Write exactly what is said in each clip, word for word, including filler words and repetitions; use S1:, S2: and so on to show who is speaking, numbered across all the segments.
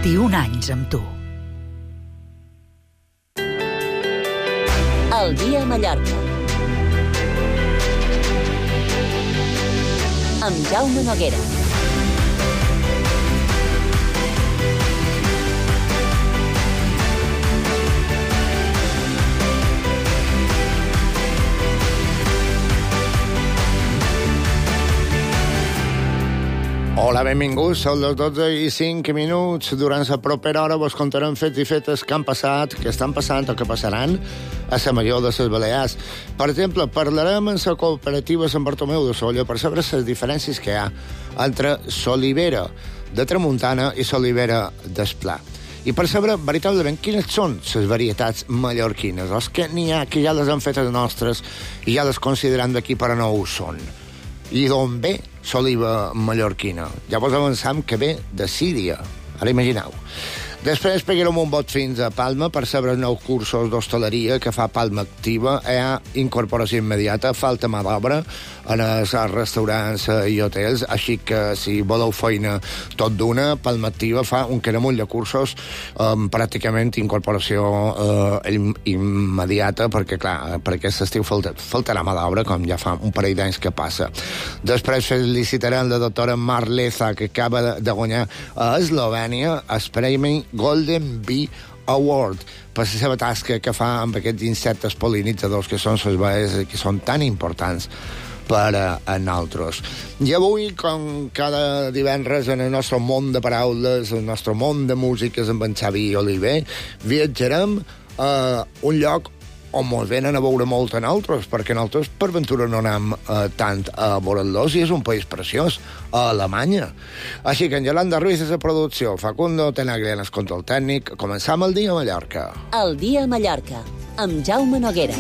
S1: vint-i-un anys amb tu.
S2: El dia a Mallorca. Amb Jaume Noguera.
S3: Hola, benvinguts. Són les dotze i cinc minuts. Durant la propera hora vos contarem fets i fetes que han passat, que estan passant o que passaran a la Major de les Balears. Per exemple, parlarem en la cooperativa Sant Bartomeu de Sóller per saber les diferències que hi ha entre l'olivera de tramuntana i l'olivera d'Esplà. I per saber veritablement quines són les varietats mallorquines, els que n'hi ha que ja les han fetes nostres i ja les consideram d'aquí però no ho són. I d'on ve l'oliva mallorquina? Ja vos avancem que ve de Síria. Ara imagineu. Després pegarem un bot fins a Palma per saber els nous cursos d'hostaleria que fa Palma Activa. Hi ha incorporació immediata, falta mà d'obra en els restaurants i hotels, així que si voleu feina tot d'una, Palma Activa fa un caramull de cursos amb pràcticament incorporació eh, immediata, perquè clar, per aquest estiu falta, faltarà mà d'obra, com ja fa un parell d'anys que passa. Després felicitarem la doctora Marleza, que acaba de guanyar a Eslovènia el Premi Golden Bee Award per la seva tasca que fa amb aquests insectes pol·linitzadors que són les baies que són tan importants per a nosaltres. I avui, com cada divendres en el nostre món de paraules, el nostre món de músiques amb en Xavi Oliver, viatjarem a un lloc on ens venen a veure molt a nosaltres, perquè nosaltres per ventura no anem eh, tant a veure-los, i és un país preciós, a Alemanya. Així que en Yolanda Ruiz és la producció, Facundo Tenaglia en el control tècnic. Començam el dia a Mallorca.
S2: El dia a Mallorca, amb Jaume Noguera.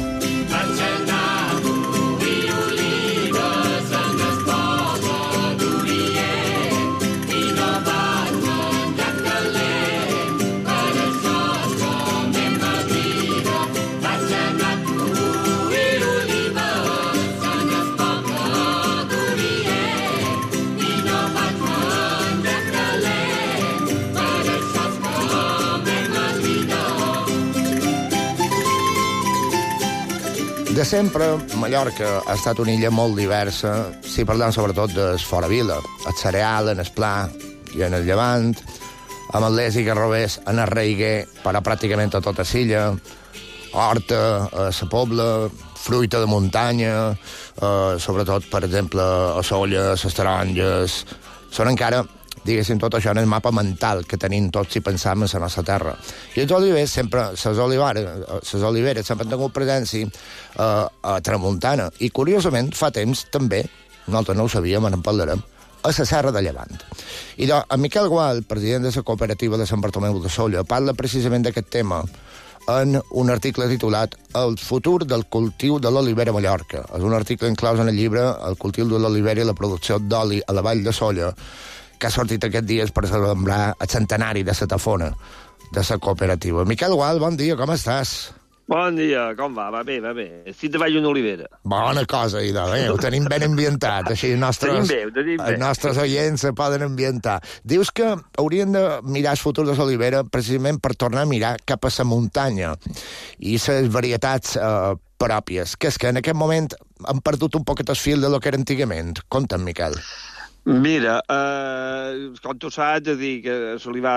S3: De sempre, Mallorca ha estat una illa molt diversa, si parlem sobretot de fora vila, el cereal, en el Pla i en el Llevant, amb el Les i Garrovers, en el Reiguer, però pràcticament a tota l'illa, horta, a la Pobla, fruita de muntanya, eh, sobretot, per exemple, a Sóller, les taronges. Són encara, diguéssim, tot això en el mapa mental que tenim tots si pensam en la nostra terra. I els olivers sempre, les oliveres, les oliveres sempre han tingut presència eh, a Tramuntana. I, curiosament, fa temps també, nosaltres no ho sabíem, en parlarem, a la Serra de Llevant. I doncs, en Miquel Gual, president de la cooperativa de Sant Bartomeu de Sóller, parla precisament d'aquest tema en un article titulat El futur del cultiu de l'olivera a Mallorca. És un article inclòs en el llibre El cultiu de l'olivera i la producció d'oli a la Vall de Sóller, que ha sortit aquests dies per celebrar el centenari de la tafona de la cooperativa. Miquel Gual, bon dia, com estàs?
S4: Bon dia, com va? Va bé, va bé. Estic davall d'una olivera.
S3: Bona cosa, idò, eh? Ho tenim ben ambientat, així els nostres,
S4: tenim bé, tenim bé.
S3: Els nostres oients se poden ambientar. Dius que haurien de mirar el futur de l'olivera precisament per tornar a mirar cap a la muntanya i les varietats eh, pròpies, que és que en aquest moment han perdut un poquet el fil de lo que era antigament. Conta'm, Miquel.
S4: Mira, eh, com tu saps, a dir que l'olivar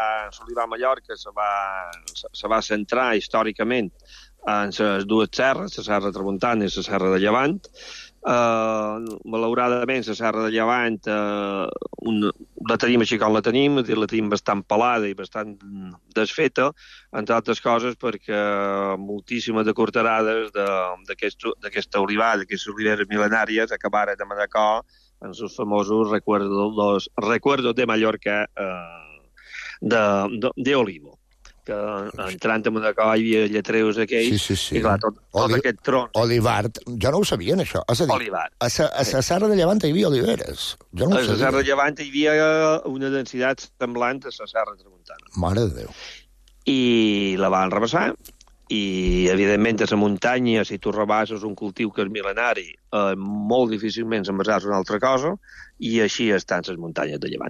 S4: a Mallorca se va, se, se va centrar històricament en les dues serres, la serra de Tramuntana i la serra de Llevant. Eh, malauradament, la serra de Llevant eh, un, la tenim així com la tenim, la tenim bastant pelada i bastant desfeta, entre altres coses perquè moltíssimes de cortarades d'aquesta olivar, d'aquestes oliveres mil·lenàries, acabaren de Manacor en els famosos recuerdos, recuerdos de Mallorca eh, de, de, de Olivo. Que entrant a Manacor hi havia lletreus aquells,
S3: sí, sí, sí.
S4: I clar, tot, tot
S3: Oli
S4: aquest tron.
S3: Olivart, jo no ho sabia, això. És a dir,
S4: Olivart.
S3: A la sí. Serra de Llevant hi havia oliveres. Jo no ho
S4: a la
S3: sabia.
S4: Serra de Llevant hi havia una densitat semblant a la Serra de Tramuntana.
S3: Mare de Déu.
S4: I la van rebassar, i evidentment a la muntanya, si tu rebasses un cultiu que és mil·lenari, eh, molt difícilment se'n basaràs una altra cosa, i així estan les muntanyes de Llevant.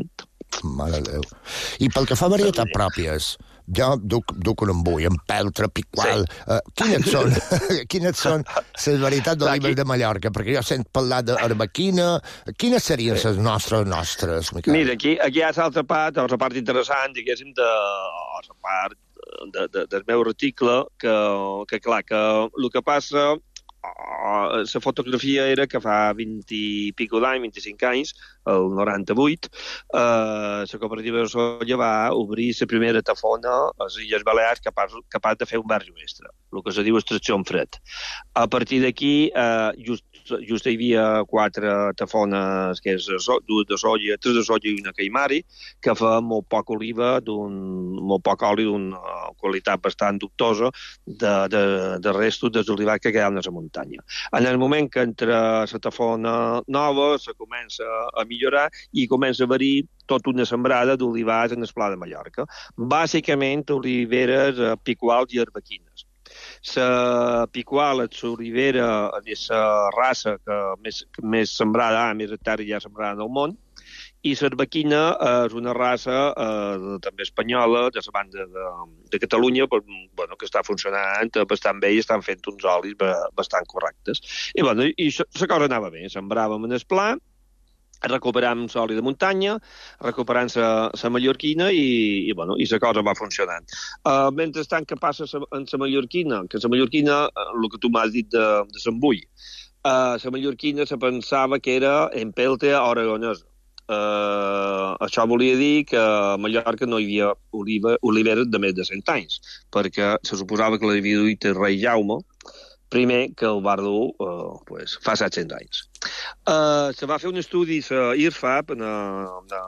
S3: Mare de Déu. I pel que fa a varietats pròpies, jo duc, duc un embull, empeltre, piqual... Sí. Uh, quines són quines són les varietats d'olives de Mallorca? Perquè jo sent parlar d'arbequina. Quines serien les sí. nostres, nostres, Miquel?
S4: Mira, aquí, aquí hi ha l'altra part, la part interessant, diguéssim, de la part de, de, del meu article, que, que clar, que el que passa... Uh, la fotografia era que fa vint i pico d'anys, vint-i-cinc anys, el noranta-vuit, uh, la cooperativa de Solla va obrir la primera tafona a les Illes Balears capaç, capaç de fer un verge mestre, el que se diu extracció en fred. A partir d'aquí, uh, just, just hi havia quatre tafones, que és dues de soja, tres de soja i una caimari, que feien molt poc oliva, d'un, molt poc oli, d'una qualitat bastant dubtosa, de, de, de restos dels olivars que quedaven a la muntanya. En el moment que entra la tafona nova, se comença a millorar i comença a haver-hi tota una sembrada d'olivars en el Pla de Mallorca. Bàsicament, oliveres, picuals i arbequines. La picual és l'olivera, és la raça que més, que més sembrada, més hectàrees ja sembrada en el món, i l'arbequina és una raça eh, també espanyola, de la banda de, de Catalunya, però, bueno, que està funcionant bastant bé i estan fent uns olis bastant correctes. I, bueno, i la cosa anava bé. Sembràvem en el pla, recuperàvem l'oli de muntanya, recuperant la mallorquina i, i, bueno, i la cosa va funcionant. Uh, mentrestant, què passa en la mallorquina? Que la mallorquina, el que tu m'has dit de, de l'embull, uh, la mallorquina se pensava que era empelte aragonesa. Uh, això volia dir que a Mallorca no hi havia oliva, oliveres de més de cent anys, perquè se suposava que l'havia duit el rei Jaume, primer que el va dur uh, pues, fa set-cents anys. Uh, se va fer un estudi a I R F A P, na, na,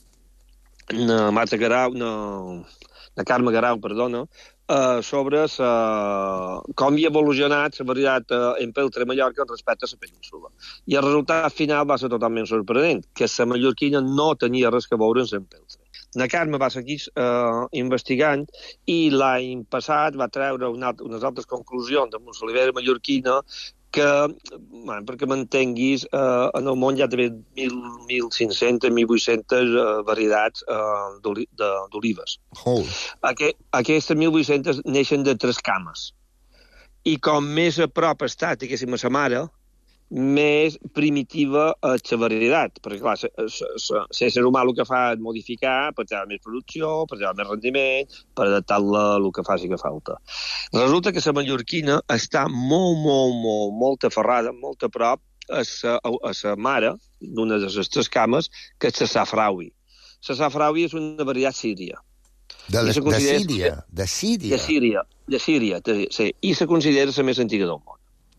S4: na Marta Garau, na, na Carme Garau, perdona, uh, sobre sa, com havia evolucionat la varietat uh, empeltre a Mallorca respecte a la península. I el resultat final va ser totalment sorprenent, que la mallorquina no tenia res que veure amb l'empeltre. La Carme va seguir uh, investigant i l'any passat va treure una, unes altres conclusions de l'olivera mallorquina que, bueno, perquè m'entenguis, uh, en el món hi ha també mil cinc-centes, mil vuit-centes uh, varietats uh, d'olives.
S3: Oh.
S4: Aquest, aquestes mil vuit-centes neixen de tres cames. I com més a prop està, diguéssim, a sa mare, més primitiva és la varietat, perquè clar, l'ésser humà el que fa és modificar per tenir més producció, per tenir més rendiment, per adaptar-la al que faci que falta. Resulta que la mallorquina està molt, molt, molt, molt aferrada, molt a prop a la mare d'una de les tres cames, que és la safraui. La safraui és una varietat síria.
S3: De, les, de Síria? De Síria?
S4: De Síria, de Síria, sí. I se considera la més antiga del món,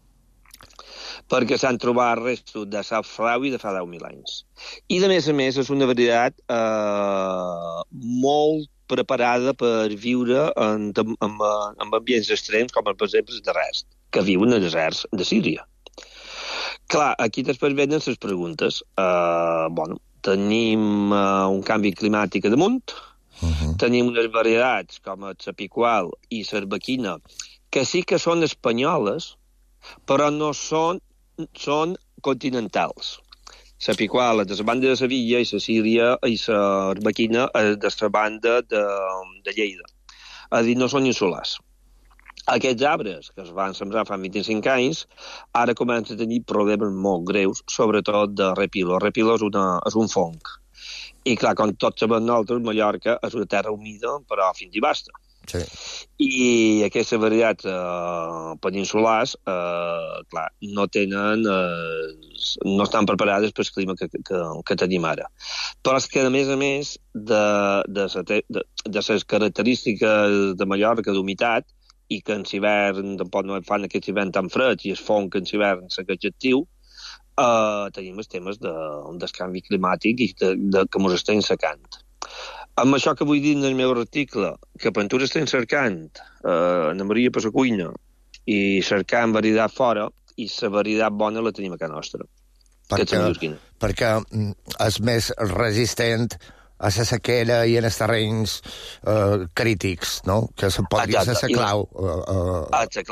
S4: perquè s'han trobat restos de safraui de fa deu mil anys. I, de més a més, és una varietat eh, molt preparada per viure en, en, en ambients extrems, com per exemple els deserts, que viuen en deserts de Síria. Clar, aquí després venen les preguntes. Eh, bueno, tenim eh, un canvi climàtic a damunt, uh-huh. Tenim unes varietats com la picual i l'arbequina, que sí que són espanyoles, però no són són continentals. La picual de la banda de Sevilla i la Síria i la arbequina de la banda de, de Lleida. És a dir, no són insulars. Aquests arbres que es van sembrar fa vint-i-cinc anys ara comencen a tenir problemes molt greus, sobretot de repilo. El repilo és, una, és un fong. I clar, com tots sabem nosaltres, Mallorca és una terra humida, però fins i basta.
S3: Sí.
S4: I aquestes varietats eh, peninsulars eh, clar, no tenen eh, no estan preparades per el clima que, que, que tenim ara. Però és que a més a més de, de, de, de les característiques de Mallorca d'humitat, i que en l'hivern tampoc no fan aquest hivern tan fred i es fon que en l'hivern és actiu, eh, tenim els temes de, del canvi climàtic i de, de, que ens estem secant. Amb això que vull dir en el meu article, que per tu estem cercant eh, Ana Maria per la cuina i cercant varietat fora, i la varietat bona la tenim a casa nostra.
S3: Perquè, perquè és més resistent a la sequera i en els terrenys eh, crítics, no? Que se pot dir a la clau.
S4: A la clau.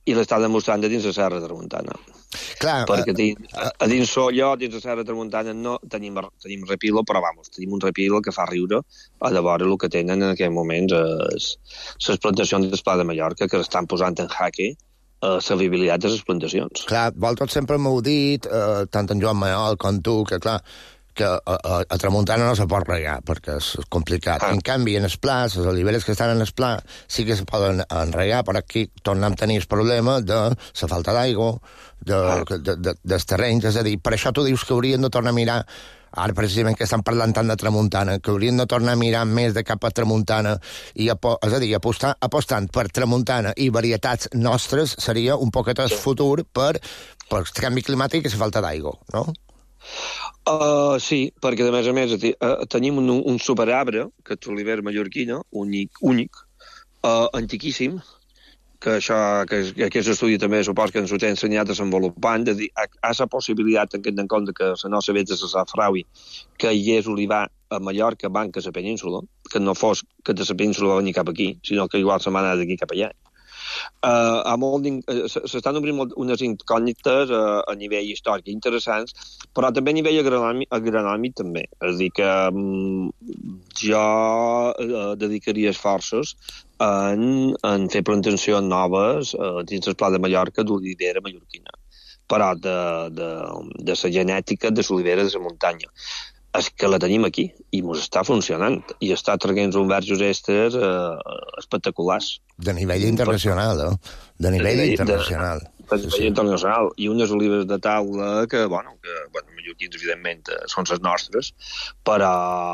S4: i l'està demostrant a dins la Serra de Tramuntana.
S3: Clar,
S4: perquè dins, a, a dins Solló, dins la Serra de Tramuntana, no tenim, tenim repilo, però vamos, tenim un repilo que fa riure a de veure el que tenen en aquests moments les plantacions del Pla de Mallorca, que estan posant en jaque la viabilitat de les plantacions.
S3: Clar, vosaltres sempre m'heu dit, eh, tant en Joan Mayol com tu, que clar, que a, a, a Tramuntana no se pot regar, perquè és complicat. Ah. En canvi, en el pla, les oliveres que estan en el pla, sí que se poden enregar, però aquí tornem a tenir el problema de la falta d'aigua, de, ah. de, de, dels terrenys, és a dir, per això tu dius que haurien de tornar a mirar, ara precisament que estan parlant tant de Tramuntana, que haurien de tornar a mirar més de cap a Tramuntana, i apo, és a dir, apostar, apostant per Tramuntana i varietats nostres seria un poquet el futur per, per el canvi climàtic i la falta d'aigua, no?
S4: Uh, sí, perquè a més a més uh, tenim un, un superarbre, que és l'oliver mallorquina, únic, únic uh, antiquíssim, que això, que, que aquest estudi també supos que ens ho té ensenyat desenvolupant, de dir, hi ha la possibilitat, tenint en compte que la nostra veta se safraui, que hi és olivar a Mallorca, banca a la península, que no fos que de la península va venir cap aquí, sinó que igual se m'ha anat d'aquí cap allà. Uh, s'estan obrint unes incògnites uh, a nivell històric interessants, però també a nivell agronòmic, agronòmic també. És a dir, que um, jo uh, dedicaria esforços en, en fer plantacions noves uh, dins el Pla de Mallorca d'olivera mallorquina, però de, de, de la genètica de l'olivera de la muntanya. És que la tenim aquí i ens està funcionant i està traient uns verges extres eh, espectaculars.
S3: De nivell internacional, eh? De nivell de, internacional.
S4: De, de nivell sí, sí. internacional. I unes olives de taula que, bueno, que, bueno, mallorquins, evidentment, són les nostres, però,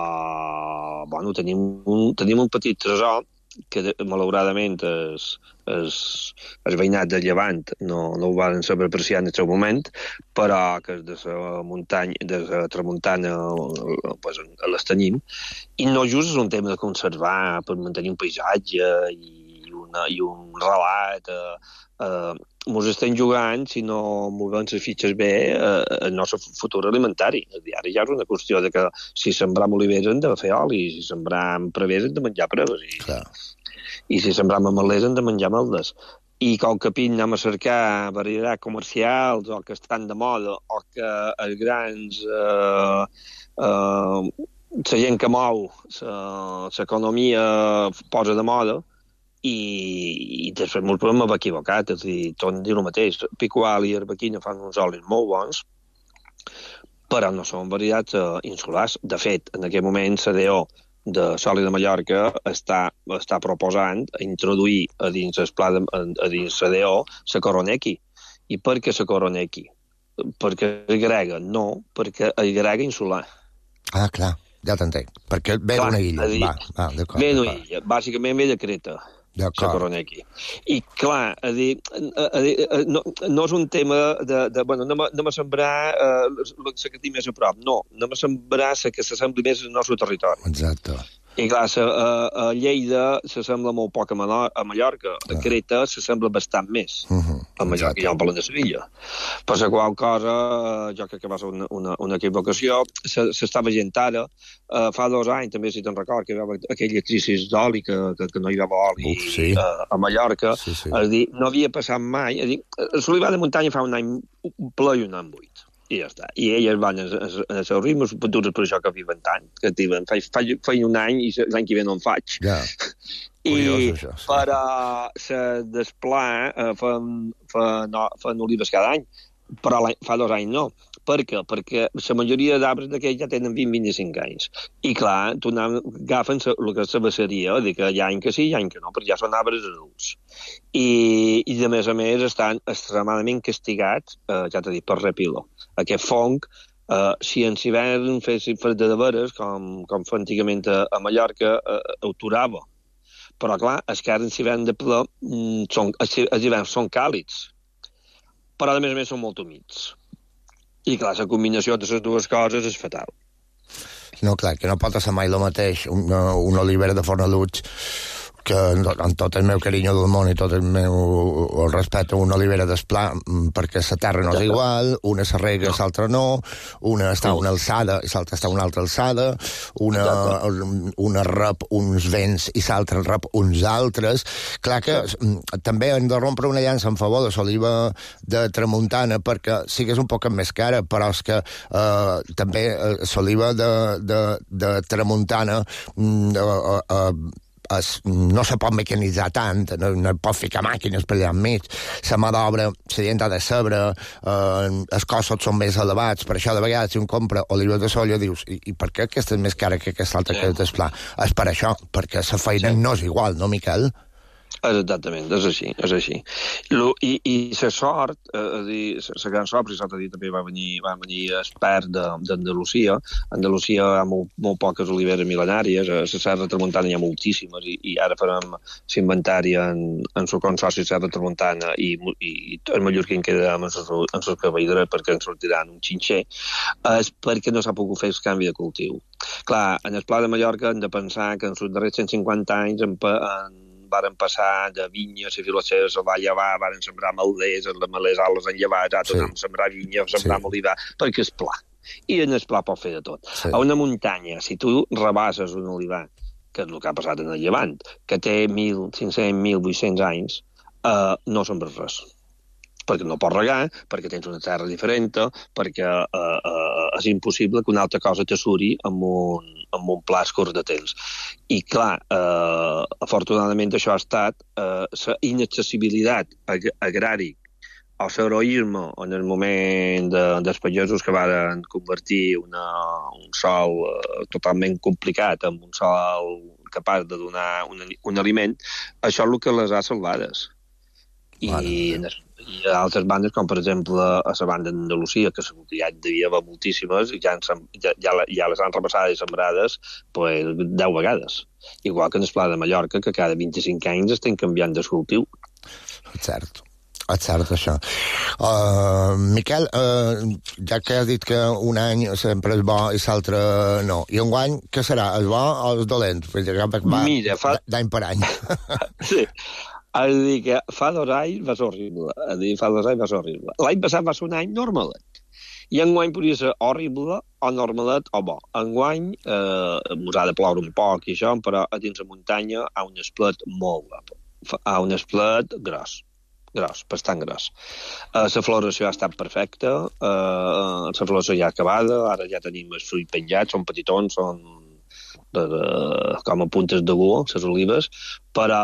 S4: bueno, tenim un, tenim un petit tresor que, malauradament, es, es, el veïnat de Llevant no, no ho van saber apreciar en el seu moment, però que de la muntanya, de la tramuntana pues, les tenim, i no just és un tema de conservar per mantenir un paisatge i, una, i un relat. Eh, eh, mos estem jugant, si no movem les fitxes bé, eh, el nostre futur alimentari. Ara ja és una qüestió de que si sembram olivers hem de fer oli, si sembram prevers hem de menjar preves, i, i si sembram amalers hem de menjar amaldes. I com que pin anem a cercar varietats comercials o que estan de moda o que els grans... Eh, eh, la gent que mou l'economia posa de moda, i, i després ens podem haver equivocat, és a dir, tot dir el mateix. Picual i Arbequina fan uns olis molt bons, però no són varietats uh, insulars. De fet, en aquest moment, la D O de Soli de Mallorca està, està proposant introduir a dins el pla de, a, a dins la D O la Coronequi. I per què la Coronequi? Perquè és grega? No, perquè és grega insular.
S3: Ah, clar, ja t'entenc. Perquè ve d'una illa.
S4: Dir,
S3: va, va, d'acord.
S4: Ve d'una illa. Bàsicament ve de Creta. La Coronequi. I clar, a dir, a dir, no, no és un tema de, de bueno, anem a, anem a sembrar eh, la que tinc més a prop, no, anem a sembrar la que s'assembli més al nostre territori.
S3: Exacte.
S4: I clar, a, a Lleida s'assembla molt poc a, Menor, a Mallorca, a Creta s'assembla bastant més uh -huh. a Mallorca, ja en parlant de Sevilla. Per la qual cosa, jo crec que va ser una, una, una equivocació, s'està veient ara, uh, fa dos anys també, si te'n record, que hi va aquella crisi d'oli, que, que, que no hi va oli Uf, sí. uh, a Mallorca, sí, sí. És dir, no havia passat mai, és dir, l'olivar de muntanya fa un any ple i un any buit. I ja està. I elles van en el seu ritme, dures per això que viven tant, que diuen, faig un any i l'any que ve no en faig.
S3: Ja.
S4: I Curiós, això, sí. Per se desplà eh, fan, fan, no, fan olives cada any, però fa dos anys no. Per què? Perquè la majoria d'arbres d'aquells ja tenen vint a vint-i-cinc anys. I clar, tu agafen el que és la baceria, dir que hi ha any que sí, hi ha any que no, perquè ja són arbres adults. I, i de més a més estan extremadament castigats, eh, ja t'he dit, per repilo. Aquest fong, eh, si en hivern fes fred de veres, com, com fa antigament a, a Mallorca, eh, ho turava. Però clar, els que ara en hivern de ple, són, els hiverns són càlids, però a més a més són molt humits. I clar, la combinació de les dues coses és fatal.
S3: No, clar, que no pot ser mai el mateix una, una olivera de Fornalutx que amb tot el meu carinyo del món i tot el meu el respecte a una olivera d'esplà, perquè la terra no és igual, una s'arrega i l'altra no, una està a una alçada i l'altra està a una altra alçada, una, una rep uns vents i l'altra rep uns altres. Clar que també hem de rompre una llança en favor de l'oliva de tramuntana perquè sigués un poc més cara, però és que eh, també l'oliva de, de, de tramuntana eh, eh, es, no se pot mecanitzar tant, no, no pot ficar màquines per allà enmig, la mà d'obra, la gent ha de saber, eh, els costos són més elevats, per això de vegades si un compra oliva de soia dius, i, i per què aquesta és més cara que aquesta altra que és d'esplà? És per això, perquè la feina no és igual, no, Miquel?
S4: Exactament, és així, és així. Lo, I i la sort, eh, dir, la gran sort, perquè l'altre dia també va venir, va venir expert d'Andalusia. A Andalusia hi ha molt, molt poques oliveres mil·lenàries, a la Serra Tramuntana hi ha moltíssimes, i, i ara farem l'inventari en, en el consorci Serra Tramuntana i, i, i el mallorquí en queda en el caballera perquè en sortiran un xinxer, és perquè no s'ha pogut fer el canvi de cultiu. Clar, en el Pla de Mallorca hem de pensar que en els darrers cent cinquanta anys en, en varen passar de vinyes, i filocers, se va llevar, varen sembrar malders, les malers les han llevat, ja tot sí. Sembrar vinyes, sembrar sí. Olivar, perquè és pla. I en el pla pot fer de tot. Sí. A una muntanya, si tu rebasses un olivar, que és el que ha passat en el Llevant, que té mil cinc-cents, mil vuit-cents anys, eh, no sembres res. Perquè no pots regar, perquè tens una terra diferent, perquè eh, eh, és impossible que una altra cosa te suri amb un, amb un pla curt de temps. I clar, eh, afortunadament això ha estat eh, la inaccessibilitat ag agrari o l'heroisme en el moment de, dels pagesos que van convertir una, un sol eh, totalment complicat en un sol capaç de donar un, un aliment, això és el que les ha salvades. I, vale. I a altres bandes, com per exemple a la banda d'Andalusia, que segur que ja hi devia haver moltíssimes, i ja, ja, ja, ja les han repassades i sembrades pues, deu vegades. Igual que en el Pla de Mallorca, que cada vint-i-cinc anys estem canviant de cultiu.
S3: Cert. És cert, això. Uh, Miquel, uh, ja que has dit que un any sempre és bo i l'altre no, i un any què serà? És bo o és dolent?
S4: Mira, fa...
S3: d'any per any.
S4: Sí. Ha de dir que fa dos anys va ser horrible. Ha de dir, fa dos anys va ser horrible. L'any passat va ser un any normalet. I enguany podria ser horrible o normalet o bo. Enguany eh, mos ha de ploure un poc i això, però a dins la muntanya hi ha un esplet molt guapo. Hi ha un esplet gros. Gros, bastant gros. Uh, la floració ha estat perfecta, uh, la floració ja acabada, ara ja tenim els fruits penjats, són petitons, són de, de, com a puntes de gua, les olives, però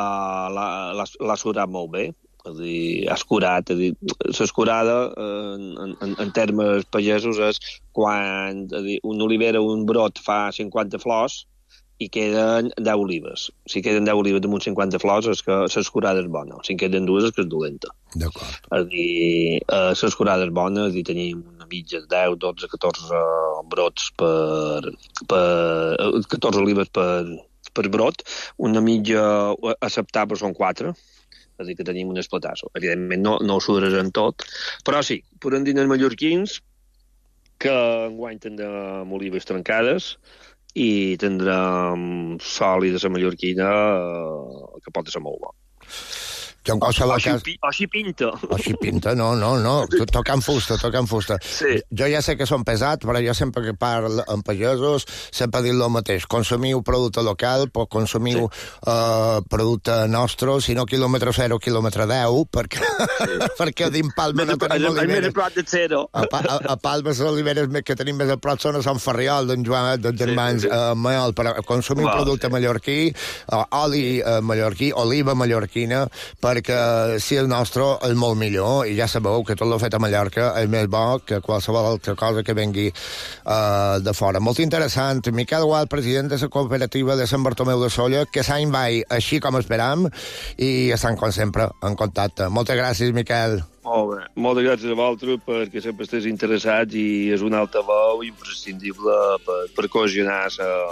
S4: l'ha surat molt bé, és a dir, ha escurat, és a dir, l'escurada en, en, en termes pagesos és quan és a dir, una olivera, un brot fa cinquanta flors, i queden deu olives. Si queden deu olives damunt cinquanta flors és que l'escurada és bona. Si queden dues és que és dolenta.
S3: D'acord.
S4: És a dir, l'escurada és bona, és a dir, tenim una mitja de deu, dotze, catorze brots per... per catorze olives per, per brot. Una mitja acceptable són quatre. És a dir, que tenim un esplatasso. Evidentment no, no ho sudres en tot, però sí, podem dir els mallorquins que enguany tindrem olives trencades, i tindrem sòlida la mallorquina eh, que pot ser molt bo.
S3: Jo en qualsevol cas...
S4: O així pinta.
S3: O així pinta, no, no, no. Tocant fusta, tocant fusta.
S4: Sí.
S3: Jo ja sé que són pesats, però jo sempre que parlo amb pagesos sempre dic el mateix. Consumiu producte local, però consumiu sí. uh, producte nostre, si no quilòmetre zero, quilòmetre deu, perquè, sí. perquè a dins Palma no tenim oliveres.
S4: De zero.
S3: A, a, a Palma les oliveres que tenim més a prop són a Sant Ferriol, d'en Joan, dels germans sí, sí. Uh, Mael, però consumiu wow, producte sí. mallorquí, uh, oli uh, mallorquí, oliva mallorquina, perquè si el nostre és molt millor, i ja sabeu que tot l'ho fet a Mallorca és més bo que qualsevol altra cosa que vengui uh, de fora. Molt interessant. Miquel Gual, president de la cooperativa de Sant Bartomeu de Sóller, que s'any va així com esperam, i estan, com sempre, en contacte. Moltes gràcies, Miquel.
S4: Molt bé. Moltes gràcies a vosaltres perquè sempre estàs interessats i és un altaveu imprescindible per, per cohesionar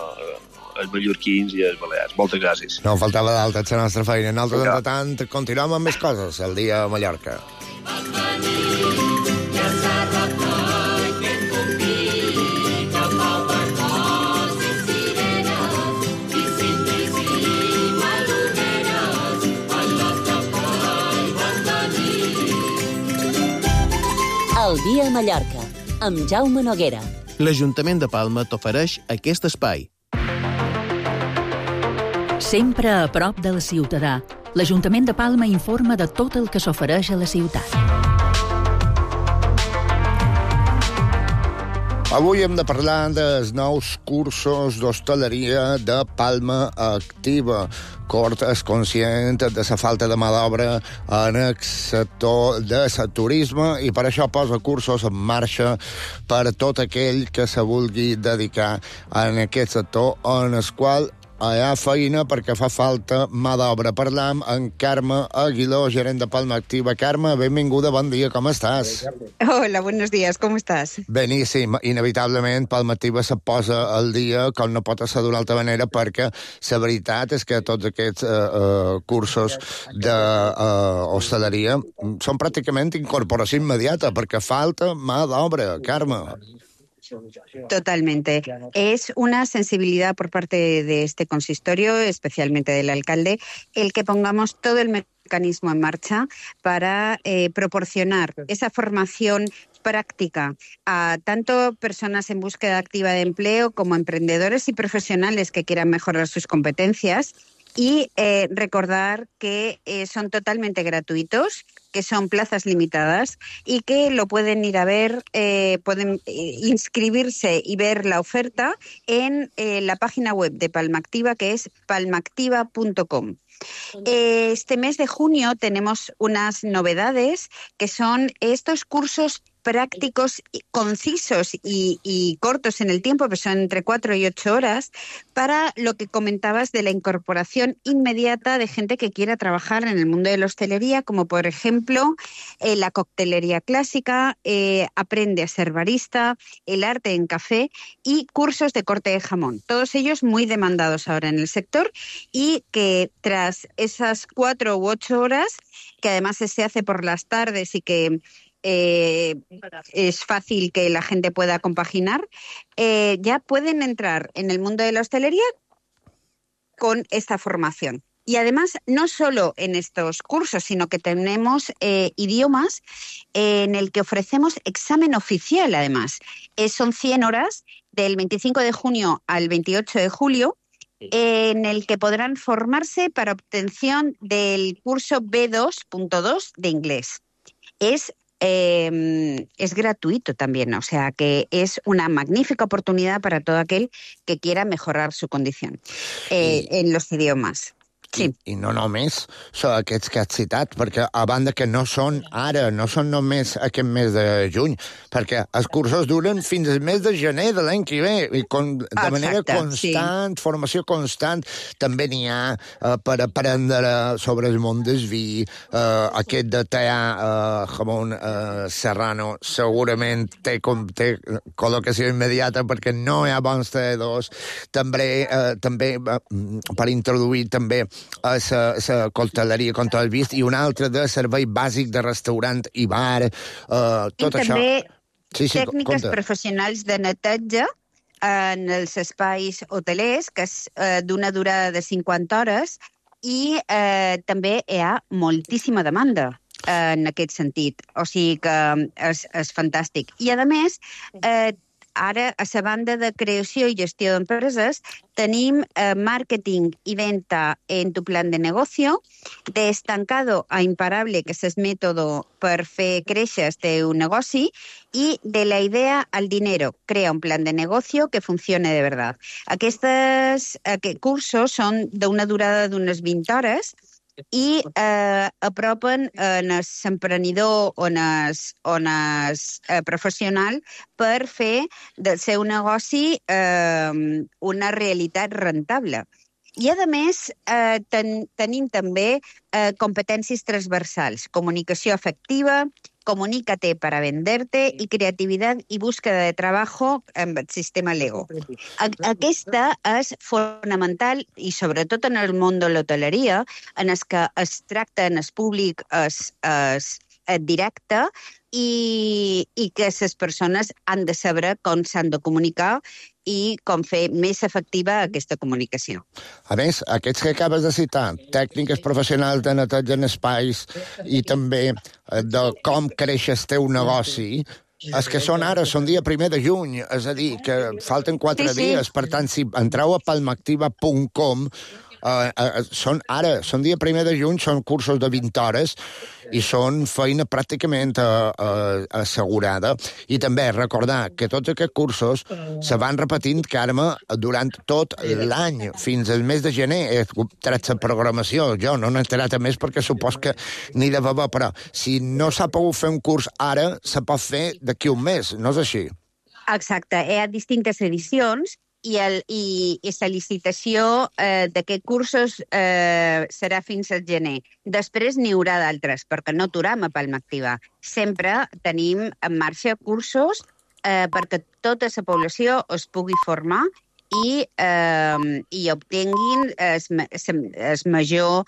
S4: els mallorquins i els balears. Moltes gràcies.
S3: No faltava d'alta, és la nostra feina. Nosaltres, entre tant, continuem amb més coses el dia a Mallorca.
S2: dia a Mallorca, amb Jaume Noguera.
S1: L'Ajuntament de Palma t'ofereix aquest espai.
S5: Sempre a prop del ciutadà, l'Ajuntament de Palma informa de tot el que s'ofereix a la ciutat.
S3: Avui hem de parlar dels nous cursos d'hostaleria de Palma Activa. Cort és conscient de la falta de mà d'obra en el sector de turisme i per això posa cursos en marxa per a tot aquell que se vulgui dedicar en aquest sector, en el qual hi ha feina perquè fa falta mà d'obra. Parlam amb Carme Aguiló, gerent de Palma Activa. Carme, benvinguda, bon dia, com estàs?
S6: Hola, buenos días, ¿cómo estás?
S3: Beníssim, inevitablement Palma Activa se posa al dia, com no pot ser d'una altra manera, perquè la veritat és que tots aquests uh, uh, cursos d'hostaleria uh, són pràcticament incorporació immediata, perquè falta mà d'obra, Carme.
S6: Totalmente. Es una sensibilidad por parte de este consistorio, especialmente del alcalde, el que pongamos todo el mecanismo en marcha para eh, proporcionar esa formación práctica a tanto personas en búsqueda activa de empleo como emprendedores y profesionales que quieran mejorar sus competencias. Y eh, recordar que eh, son totalmente gratuitos, que son plazas limitadas y que lo pueden ir a ver, eh, pueden inscribirse y ver la oferta en eh, la página web de Palma Activa, que es palmaactiva punto com. Este mes de junio tenemos unas novedades que son estos cursos prácticos, concisos y, y cortos en el tiempo, que son entre cuatro y ocho horas, para lo que comentabas de la incorporación inmediata de gente que quiera trabajar en el mundo de la hostelería, como por ejemplo eh, la coctelería clásica, eh, aprende a ser barista, el arte en café y cursos de corte de jamón. Todos ellos muy demandados ahora en el sector y que tras esas cuatro u ocho horas, que además se hace por las tardes y que Eh, es fácil que la gente pueda compaginar, eh, ya pueden entrar en el mundo de la hostelería con esta formación. Y además, no solo en estos cursos, sino que tenemos eh, idiomas eh, en el que ofrecemos examen oficial, además. Eh, son cien horas, del veinticinco de junio al veintiocho de julio, en el que podrán formarse para obtención del curso B dos punto dos de inglés. Es Eh, es gratuito también, o sea que es una magnífica oportunidad para todo aquel que quiera mejorar su condición eh, I, en los idiomas. Sí.
S3: I, I no només són aquests que has citat, perquè a banda que no són ara, no són només aquest mes de juny, perquè els cursos duren fins al mes de gener de l'any que ve, i con, de Exacte, manera constant, sí. Formació constant. També n'hi ha uh, per aprendre sobre el món del vi, uh, aquest de tallar uh, jamón uh, serrano, segurament té, té col·locació immediata perquè no hi ha bons talladors. També, uh, també uh, per introduir també a la cocteleria contra el vist i un altre de servei bàsic de restaurant i bar, uh, tot
S6: I
S3: això.
S6: I també
S3: sí, sí,
S6: tècniques
S3: compte.
S6: professionals de neteja en els espais hotelers, que és uh, d'una durada de cinquanta hores, i uh, també hi ha moltíssima demanda en aquest sentit. O sigui que és, és fantàstic. I, a més, eh, ara, a la banda de creació i gestió d'empreses, tenim eh, marketing i venta en tu plan de negocio, de estancado a imparable, que és el mètode per fer créixer el teu negoci, i de la idea al dinero, crea un plan de negocio que funcione de verdad. Aquests aquest cursos són d'una durada d'unes vint hores, i eh, apropen en l'emprenedor o en el eh, professional per fer del seu negoci eh, una realitat rentable. I, a més, eh, ten, tenim també eh, competències transversals, comunicació efectiva, comunícate para venderte y creatividad y búsqueda de trabajo en el sistema Lego. Aquesta és fonamental i sobretot en el món de l'hoteleria, en el que es tracta en el públic es, es, es directe i, i que les persones han de saber com s'han de comunicar i com fer més efectiva aquesta comunicació.
S3: A més, aquests que acabes de citar, tècniques professionals de neteja en espais i també de com creix el teu negoci, És que són ara, són dia primer de juny, és a dir, que falten quatre
S6: Sí, sí.
S3: dies, per tant, si entreu a palmactiva punt com, Uh, uh, són ara, són dia primer de juny, són cursos de vint hores i són feina pràcticament uh, uh, assegurada. I també recordar que tots aquests cursos se van repetint, Carme, durant tot l'any, fins al mes de gener. He tret la programació, jo no n'he entrat a més perquè supos que ni de bebè, però si no s'ha pogut fer un curs ara, se pot fer d'aquí un mes, no és així?
S6: Exacte, hi ha distintes edicions i, el, i, i la licitació eh, d'aquests cursos eh, serà fins al gener. Després n'hi haurà d'altres, perquè no aturam a Palma Activa. Sempre tenim en marxa cursos eh, perquè tota la població es pugui formar i, eh, i obtinguin el major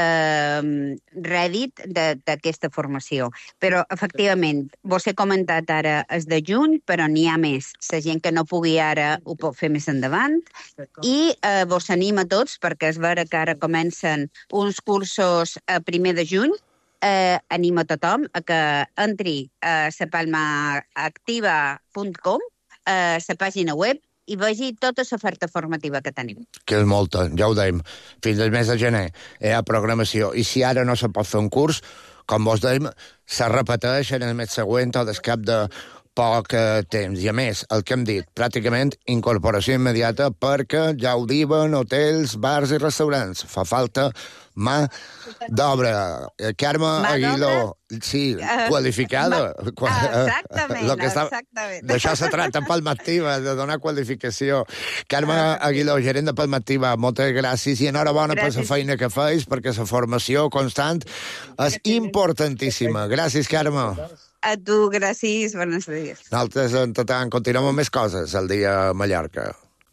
S6: eh, rèdit d'aquesta formació. Però, efectivament, vos he comentat ara és de juny, però n'hi ha més. La gent que no pugui ara ho pot fer més endavant. I eh, vos anima a tots, perquè és vera que ara comencen uns cursos a primer de juny. Eh, anima a tothom a que entri a la palma activa punt com, a la pàgina web, i vegi tota l'oferta formativa que tenim.
S3: Que és molta, ja ho dèiem. Fins al mes de gener hi ha programació. I si ara no se pot fer un curs, com vos dèiem, se repeteix en el mes següent o del cap de poc eh, temps. I a més, el que hem dit, pràcticament incorporació immediata perquè ja ho diuen hotels, bars i restaurants. Fa falta mà d'obra. Eh, Carme
S6: Mà
S3: Aguiló, sí,
S6: Uh,
S3: qualificada.
S6: ma-
S3: Qua-
S6: exactament,
S3: lo que està-
S6: exactament.
S3: D'això se tracta Palma Activa, de donar qualificació. Carme Aguiló, gerent de Palma Activa, moltes gràcies i enhorabona per la
S6: Gràcies.
S3: feina que feis, perquè la formació constant és importantíssima. Gràcies, Carme.
S6: A tu, gràcies, bones dies.
S3: Nosaltres, en total, continuem amb més coses el dia a Mallorca.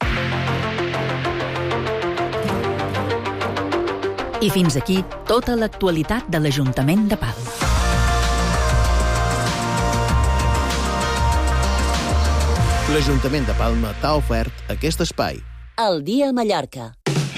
S5: I fins aquí tota l'actualitat de l'Ajuntament de Palma.
S1: L'Ajuntament de Palma t'ha ofert aquest espai.
S2: El dia a Mallorca.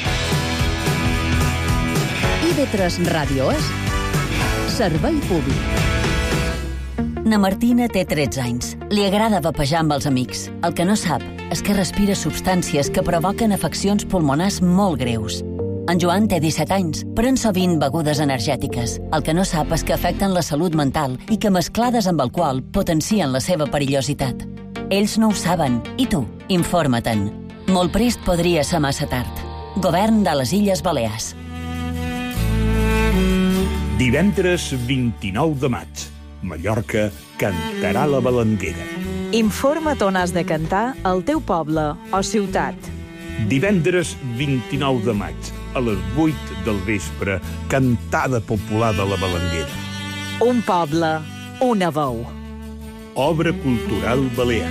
S5: I ve tres Ràdio és servei públic.
S2: Na Martina té tretze anys. Li agrada vapejar amb els amics. El que no sap és que respira substàncies que provoquen afeccions pulmonars molt greus. En Joan té disset anys, pren sovint begudes energètiques. El que no sap és que afecten la salut mental i que mesclades amb alcohol potencien la seva perillositat. Ells no ho saben, i tu, informa-te'n. Molt prest podria ser massa tard. Govern de les Illes Balears.
S7: Divendres vint-i-nou de maig, Mallorca cantarà la balanguera.
S8: Informa't on has de cantar al teu poble o ciutat.
S7: Divendres vint-i-nou de maig, a les vuit del vespre, cantada popular de la balanguera.
S8: Un poble, una veu.
S7: Obra cultural balear.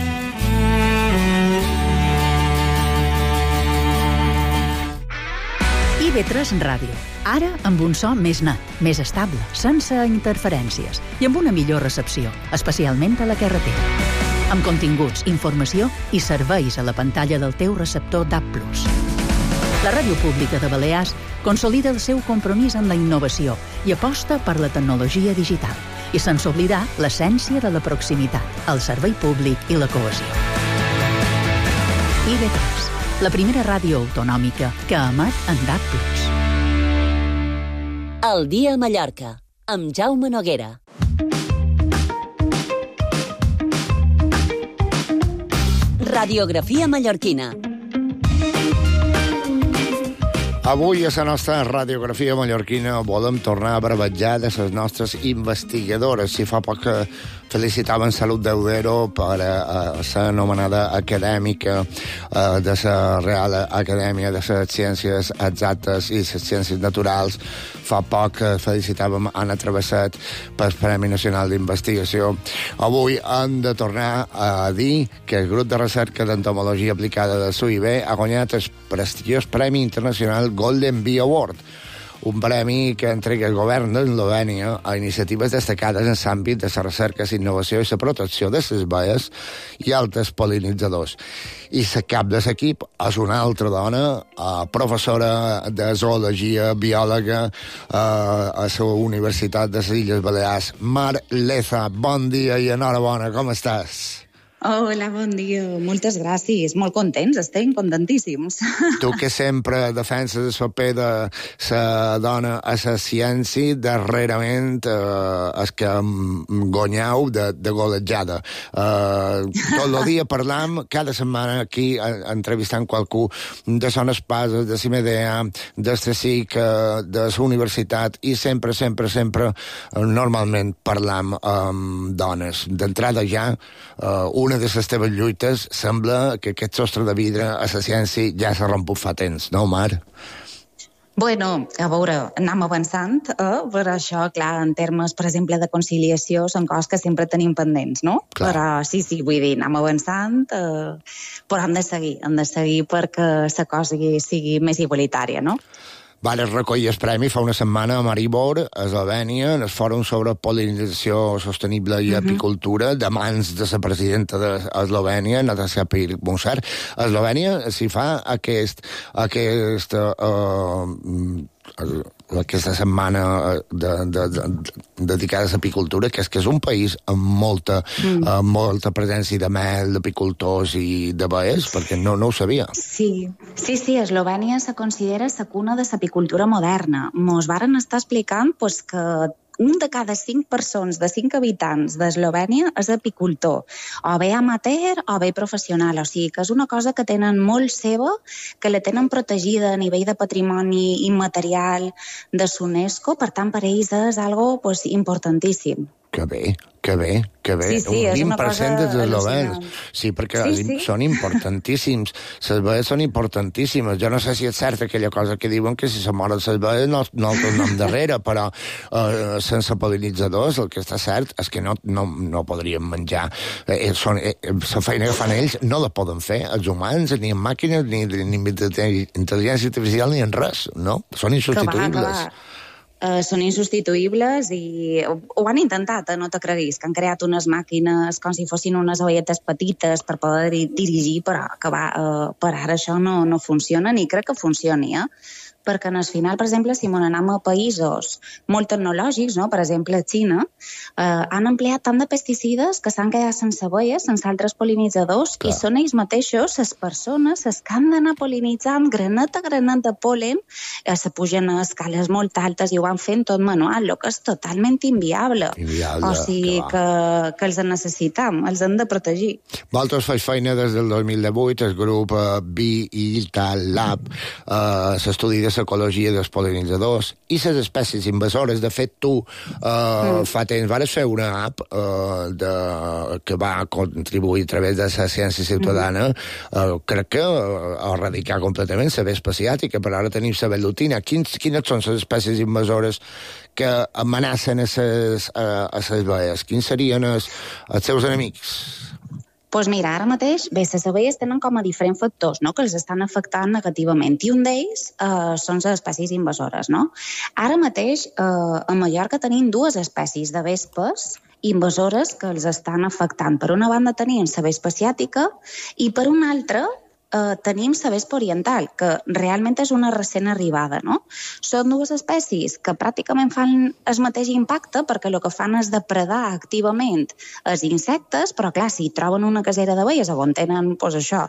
S5: I ve tres Ràdio. Ara amb un so més net, més estable, sense interferències i amb una millor recepció, especialment a la carretera. Amb continguts, informació i serveis a la pantalla del teu receptor D A B plus. La Ràdio Pública de Balears consolida el seu compromís amb la innovació i aposta per la tecnologia digital i sense oblidar l'essència de la proximitat, el servei públic i la cohesió. I ve tres, la primera ràdio autonòmica que emet en D A B plus.
S2: El dia a Mallorca, amb Jaume Noguera. Radiografia mallorquina.
S3: Avui a la nostra radiografia mallorquina volem tornar a barbejar de les nostres investigadores. Si fa poc que felicitaven Salut Deudero per uh, ser anomenada acadèmica uh, de la Real Acadèmia de les Ciències Exactes i les Ciències Naturals. Fa poc que felicitàvem Anna Travesset pel Premi Nacional d'Investigació. Avui hem de tornar a dir que el grup de recerca d'entomologia aplicada de l'U I B ha guanyat el prestigiós Premi Internacional Golden Bee Award, un premi que entrega el govern d'Eslovènia a iniciatives destacades en l'àmbit de la recerca, la innovació i la protecció de les baies i altres pol·linitzadors. I la cap de l'equip és una altra dona, uh, professora de zoologia, biòloga uh, a la Universitat de les Illes Balears. Mar Leza, bon dia i enhorabona, com estàs?
S9: Hola, bon dia. Moltes gràcies. Molt contents, estem contentíssims.
S3: Tu que sempre defenses el paper de la dona a la ciència, darrerament eh, és que guanyeu de, de golejada. Eh, tot el dia parlam, cada setmana aquí entrevistant qualcú de Son Espases, de Cimedea, de Stresic, de la universitat, i sempre, sempre, sempre, normalment parlam amb dones. D'entrada ja, eh, una de les teves lluites sembla que aquest sostre de vidre a la ciència ja s'ha romput fa temps, no, Mar?
S9: Bueno, a veure, anem avançant, eh? però això, clar, en termes, per exemple, de conciliació, són coses que sempre tenim pendents, no? Clar. Però sí, sí, vull dir, anem avançant, eh? però hem de seguir, hem de seguir perquè la cosa sigui, sigui més igualitària, no?
S3: Vares recollir el premi fa una setmana a Maribor, a Eslovènia, en el Fòrum sobre Polinització Sostenible i Apicultura, de mans de la presidenta d'Eslovènia, Nataša Pirc-Musar. A Eslovènia s'hi fa aquest, aquest, uh, aquesta setmana de, de, de, dedicada a l'apicultura, que és que és un país amb molta, mm. amb molta presència de mel, d'apicultors i de baies, perquè no, no ho sabia.
S9: Sí, sí, sí, Eslovènia se considera la cuna de l'apicultura moderna. Mos varen estar explicant pues, que un de cada cinc persones, de cinc habitants d'Eslovènia és apicultor, o bé amateur o bé professional, o sigui que és una cosa que tenen molt seva, que la tenen protegida a nivell de patrimoni immaterial de l'UNESCO, per tant per ells és algo pues, importantíssim.
S3: Que bé, que bé, que bé.
S9: Sí, sí,
S3: un vint per cent dels
S9: eslovens.
S3: Sí, perquè
S9: sí, sí.
S3: són importantíssims. Les baies són importantíssimes. Jo no sé si és cert aquella cosa que diuen que si se moren les baies no, no el tornem darrere, però eh, sense pol·linitzadors el que està cert és que no, no, no podríem menjar. Eh, són, eh, la feina que fan ells no la poden fer els humans, ni en màquines, ni, ni en intel·ligència artificial, ni en res, no? Són insubstituïbles.
S9: Que va, que va. Uh, són insubstituïbles i ho, ho han intentat, eh? No te creguis, que han creat unes màquines com si fossin unes ovelletes petites per poder dirigir, però que va, uh, per ara això no, no funciona, ni crec que funcioni, eh? Perquè en el final, per exemple, si m'on anem a països molt tecnològics, no? Per exemple, a Xina, eh, han empleat tant de pesticides que s'han quedat sense baies, sense altres pol·linitzadors, clar. I són ells mateixos, les persones, les que han d'anar pol·linitzant granet a granet de pol·len, eh, se pugen a escales molt altes i ho van fent tot manual, el que és totalment inviable.
S3: Inviable,
S9: o sigui que, que, que els necessitam, els hem de protegir.
S3: Vosaltres feu feina des del dos mil divuit, el grup eh, Vital Lab, eh, s'estudi de l'ecologia dels pol·linitzadors i les espècies invasores. De fet, tu eh, mm. fa temps vas fer una app eh, de, que va contribuir a través de la ciència ciutadana, mm. eh, crec que eh, a erradicar completament la vespa asiàtica, però ara tenim la velutina. Quins, quines són les espècies invasores que amenacen a les, a, a les baies? Quins serien els, els seus enemics?
S9: Doncs mira, ara mateix, bé, les abelles tenen com a diferents factors, no?, que els estan afectant negativament, i un d'ells eh, són les espècies invasores, no? Ara mateix, eh, a Mallorca tenim dues espècies de vespes invasores que els estan afectant. Per una banda tenim la vespa asiàtica i per una altra eh, tenim la vespa oriental, que realment és una recent arribada, no? Són dues espècies que pràcticament fan el mateix impacte perquè el que fan és depredar activament els insectes, però clar, si troben una casera d'abelles on tenen, doncs això,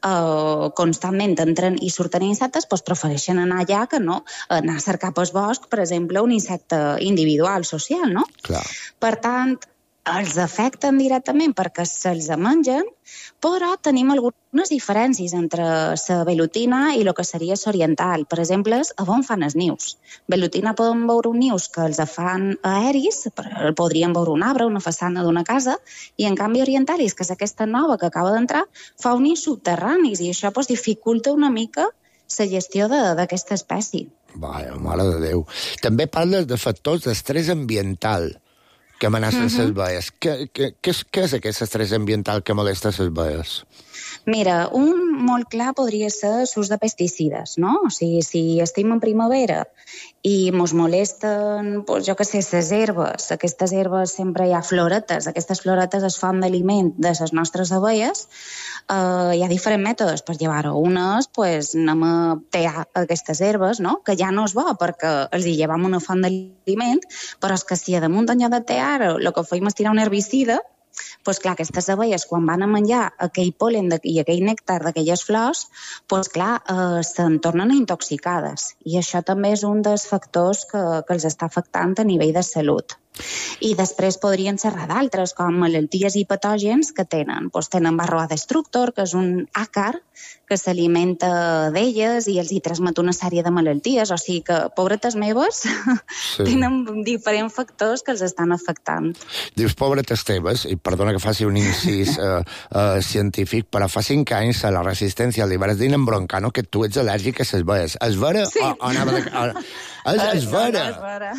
S9: eh, constantment entren i surten insectes, doncs prefereixen anar allà que no anar a cercar pel bosc, per exemple, un insecte individual, social, no?
S3: Clar.
S9: Per tant, els afecten directament perquè se'ls mengen, però tenim algunes diferències entre la velutina i el que seria l'oriental. Per exemple, a on fan els nius. Velutina poden veure un nius que els fan aeris, podrien veure un arbre, una façana d'una casa, i en canvi orientalis, que és aquesta nova que acaba d'entrar, fa un nius subterranis, i això pues, dificulta una mica la gestió d'aquesta espècie.
S3: Vaja, mare de Déu. També parles de factors d'estrès ambiental, que amenacen les
S9: Mhm.
S3: baies. Què, què, què, és, què és aquest estrès ambiental que molesta les baies?
S9: Mira, un molt clar podria ser l'ús de pesticides, no? O sigui, si estem en primavera i mos molesten, doncs, jo què sé, les herbes, aquestes herbes sempre hi ha floretes, aquestes floretes es fan d'aliment de les nostres abelles, eh, hi ha diferents mètodes per llevar-ho. Una és, pues, anem a tear aquestes herbes, no? Que ja no és bo perquè els hi llevam una font d'aliment, però és que si a damunt en lloc de tear el que feim és tirar un herbicida, pues clar, aquestes abelles, quan van a menjar aquell pol·len de, i aquell nèctar d'aquelles flors, pues clar, eh, se'n tornen intoxicades. I això també és un dels factors que, que els està afectant a nivell de salut. I després podrien ser d'altres, com malalties i patògens que tenen. Pues tenen varroa destructor, que és un àcar que s'alimenta d'elles i els hi transmet una sèrie de malalties. O sigui que, pobretes meves, sí. tenen diferents factors que els estan afectant.
S3: Dius, pobretes teves, i perdona que faci un incís eh, eh, científic, però fa cinc anys a la resistència li vas dir en Broncano que tu ets al·lèrgic a les baies. És vera?
S9: Sí.
S3: O, o anava de... O, és, és vera?
S9: És vera.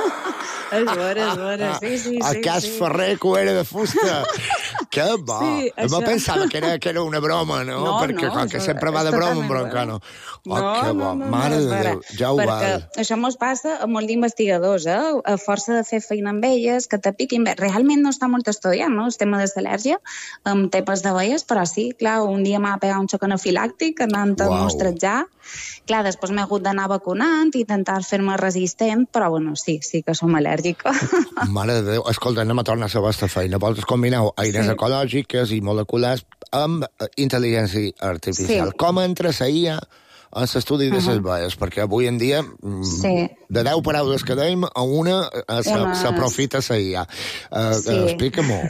S9: És vera, és vera. Sí, sí,
S3: a
S9: sí.
S3: cas
S9: sí.
S3: Ferrer, que ho era de fusta. Que bo.
S9: Sí,
S3: Jo
S9: això...
S3: pensava que era, que era una broma, no?
S9: No,
S3: Perquè
S9: no,
S3: com que
S9: això
S3: sempre va
S9: és
S3: de broma
S9: totalment
S3: en Broncano. Oh,
S9: no,
S3: que bo.
S9: no, no,
S3: Mare
S9: no,
S3: de Déu, ja ho
S9: perquè
S3: val.
S9: això mos passa a molts d'investigadors, eh? A força de fer feina amb elles, que te piquin bé. Realment no està molt estudiat, no?, el tema de l'al·lèrgia amb temes d'abelles, però sí, clar, un dia m'ha pegat un xoc anafilàctic anant a
S3: Uau.
S9: mostratjar. Clar, després m'he hagut d'anar vacunant, intentar fer-me resistent, però bueno, sí, sí que som al·lèrgica.
S3: Mare de Déu, escolta, anem a tornar a la vostra feina. Vosaltres combineu eines
S9: Sí.
S3: ecològiques i moleculars amb eh, intel·ligència artificial.
S9: Sí.
S3: Com entra la I A en l'estudi de les
S9: Uh-huh.
S3: baies? Perquè avui en dia, mm,
S9: Sí.
S3: de deu paraules que dèiem, a una eh,
S9: Una-
S3: s'aprofita la I A. Uh,
S9: Sí.
S3: Explica-m'ho.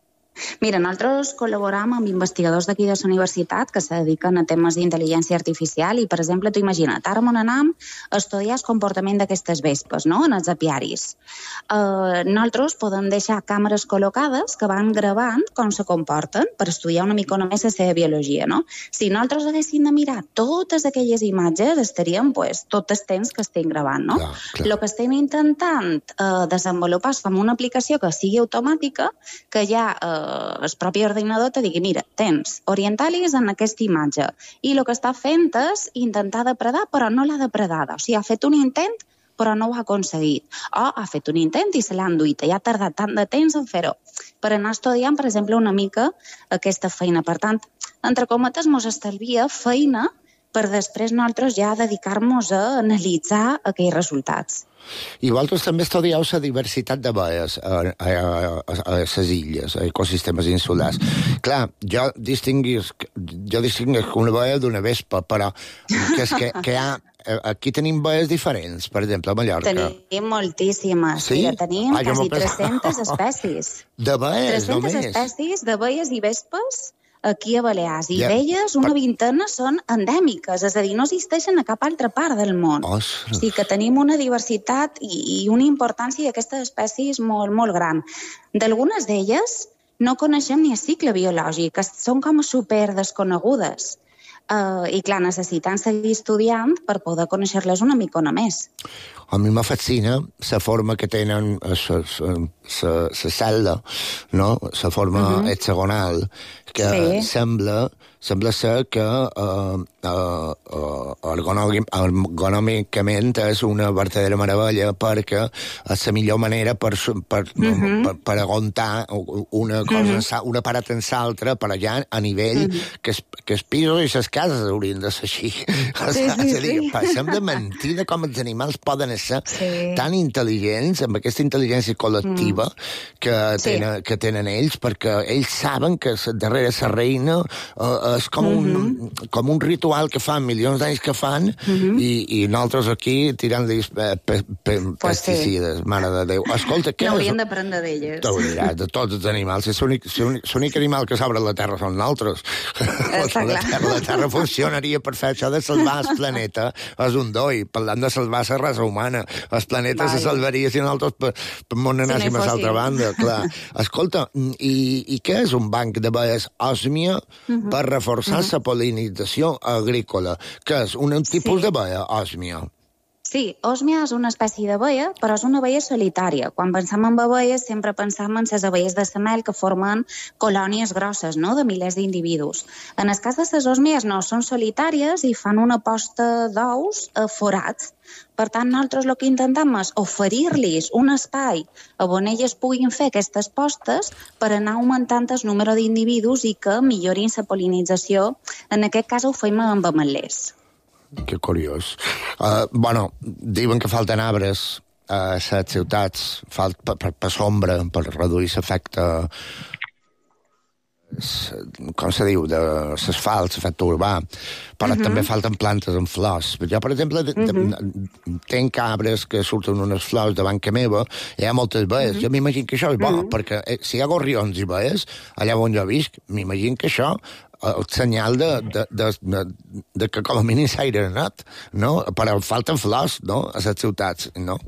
S9: Mira, nosaltres col·laboram amb investigadors d'aquí de la universitat que se dediquen a temes d'intel·ligència artificial i, per exemple, tu imagina't, ara on anam a estudiar el comportament d'aquestes vespes, no?, en els apiaris. Uh, nosaltres podem deixar càmeres col·locades que van gravant com se comporten per estudiar una mica més la seva biologia, no? Si nosaltres haguéssim de mirar totes aquelles imatges, estaríem, pues, tot el temps que estem gravant, no?
S3: Clar, clar.
S9: El que estem intentant uh, desenvolupar és com una aplicació que sigui automàtica, que ja eh, el propi ordinador te digui, mira, tens, orientalis en aquesta imatge. I el que està fent és intentar depredar, però no l'ha depredada. O sigui, ha fet un intent, però no ho ha aconseguit. O ha fet un intent i se l'ha enduit. I ha tardat tant de temps en fer-ho. Per anar estudiant, per exemple, una mica aquesta feina. Per tant, entre cometes, mos estalvia feina per després nosaltres ja dedicar-nos a analitzar aquells resultats.
S3: I vosaltres també estudieu la diversitat de baies a, a, a, a les illes, a ecosistemes insulars. Clar, jo distinguis, jo distinguis una baia d'una vespa, però que és que, que hi ha... Aquí tenim baies diferents, per exemple, a Mallorca.
S9: Tenim moltíssimes.
S3: Sí?
S9: Mira, tenim
S3: Ah, jo
S9: quasi
S3: m'ho pensava.
S9: tres-centes espècies.
S3: De baies,
S9: tres-centes
S3: només?
S9: espècies de baies i vespes aquí a Balears. I
S3: Ja,
S9: d'elles, una
S3: per-
S9: vintena són endèmiques, és a dir, no existeixen a cap altra part del món.
S3: Ostres.
S9: O sigui que tenim una diversitat i, i una importància d'aquestes espècies molt, molt gran. D'algunes d'elles no coneixem ni el cicle biològic, són com a super desconegudes. Uh, I, clar, necessitem seguir estudiant per poder conèixer-les una micona més.
S3: A mi me fascina la forma que tenen la cel·la, no? La forma uh -huh. hexagonal, que
S9: Sí.
S3: sembla, sembla ser que uh, uh, uh, ergonòmic, ergonòmicament és una verdadera meravella perquè és la millor manera per, per, uh -huh. per, per aguantar una cosa, uh -huh. una parat en l'altra, per allà a nivell uh -huh. que, es, que els pisos i les cases haurien de ser així.
S9: Sí,
S3: és
S9: sí,
S3: a dir,
S9: sí.
S3: passem de mentir de com els animals poden ser
S9: Sí.
S3: tan intel·ligents, amb aquesta intel·ligència col·lectiva mm. que,
S9: Sí.
S3: tenen, que tenen ells, perquè ells saben que darrere la reina uh, és com, mm -hmm. un, com un ritual que fan, milions d'anys que fan, mm -hmm. i, i nosaltres aquí tirant-los pe, pe, pe,
S9: Pues
S3: pesticides, sí. Mare de Déu. Escolta, què
S9: N'haurien
S3: és?
S9: d'aprendre d'elles.
S3: T'ho diràs, de tots els animals. Si l'únic animal que s'obre la Terra són nosaltres.
S9: Està
S3: la,
S9: clar.
S3: terra, la Terra funcionaria per fer això de salvar el planeta. És un doi. Parlant de salvar la raça humana. El planeta
S9: Vaja.
S3: se salvaria si nosaltres per, per món
S9: Si no hi
S3: anéssim a l'altra
S9: fóssim.
S3: banda. Clar. Escolta, i, i què és un banc de baies òsmia uh -huh. per reforçar la uh -huh. polinització agrícola? Què és? Un tipus
S9: Sí.
S3: de baia òsmia?
S9: Sí, òsmia és una espècie d'abella, però és una abella solitària. Quan pensem en abelles, sempre pensem en les abelles de la mel que formen colònies grosses, no?, de milers d'individus. En el cas de les òsmies no, són solitàries i fan una posta d'ous a forats. Per tant, nosaltres el que intentem és oferir-los un espai on elles puguin fer aquestes postes per anar augmentant el número d'individus i que millorin la polinització. En aquest cas ho fem amb ametllers.
S3: Que curiós. Uh, bueno, diuen que falten arbres a les ciutats, falt, per, per, per sombra, per reduir l'efecte, com se diu, de l'asfalt, l'efecte urbà, però uh-huh. també falten plantes amb flors. Jo, per exemple, de, de, uh-huh. tenc arbres que surten unes flors davant que meva, hi ha moltes baies. Uh-huh. Jo m'imagino que això és bo, uh-huh. perquè eh, si hi ha gorrions i baies, allà on jo visc, m'imagino que això el senyal de, de, de, de, de que com a mínim s'ha anat, no? Però falten flors, no?, a les ciutats, no?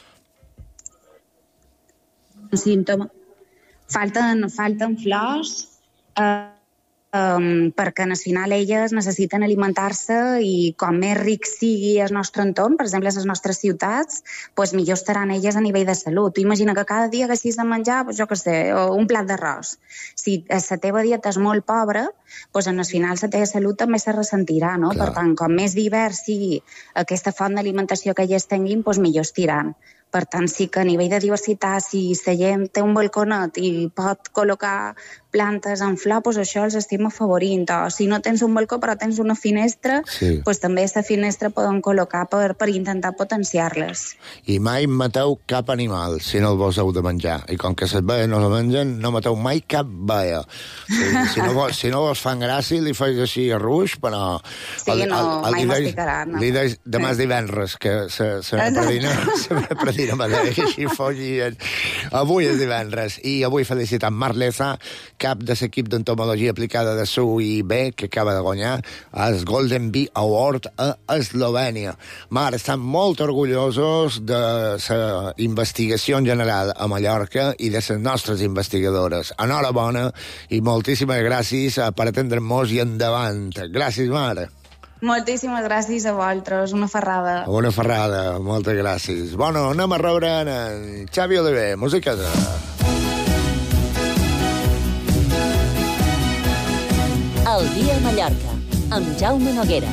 S9: Símptoma. Falten, falten flors eh, um, perquè al final elles necessiten alimentar-se i com més ric sigui el nostre entorn, per exemple, les nostres ciutats, pues millor estaran elles a nivell de salut. Tu imagina que cada dia haguessis de menjar, pues, jo què sé, un plat d'arròs. Si la teva dieta és molt pobra, pues en el final la teva salut també se ressentirà, no? Clar. Per tant, com més divers sigui aquesta font d'alimentació que elles tinguin, pues millor estiran. Per tant, sí que a nivell de diversitat, si la gent té un balconet i pot col·locar plantes en flor, doncs això els estem afavorint. O si no tens un balcó però tens una finestra, sí. doncs també aquesta finestra poden col·locar per, per intentar potenciar-les.
S3: I mai mateu cap animal si no el vos heu de menjar. I com que les baies no la mengen, no mateu mai cap baia. Si, si, no, vos, si no vos fan gràcia, li feis així a ruix, però...
S9: Sí, el, no, el, el, mai masticaran. No.
S3: Li deis demà és divendres, que se, se me predina, se me predina, me deia que així fogien. Avui és divendres, i avui felicitant Marc Leza, cap de l'equip d'entomologia aplicada de S U I B, que acaba de guanyar el Golden Bee Award a Eslovènia. Mar, estan molt orgullosos de la investigació en general a Mallorca i de les nostres investigadores. Enhorabona i moltíssimes gràcies per atendre-nos i endavant. Gràcies, Mar.
S9: Moltíssimes gràcies a vosaltres, una ferrada.
S3: Una ferrada, moltes gràcies. Bueno, anem a rebre en Xavi Oliver, musiqueta.
S2: El dia a Mallorca, amb Jaume Noguera.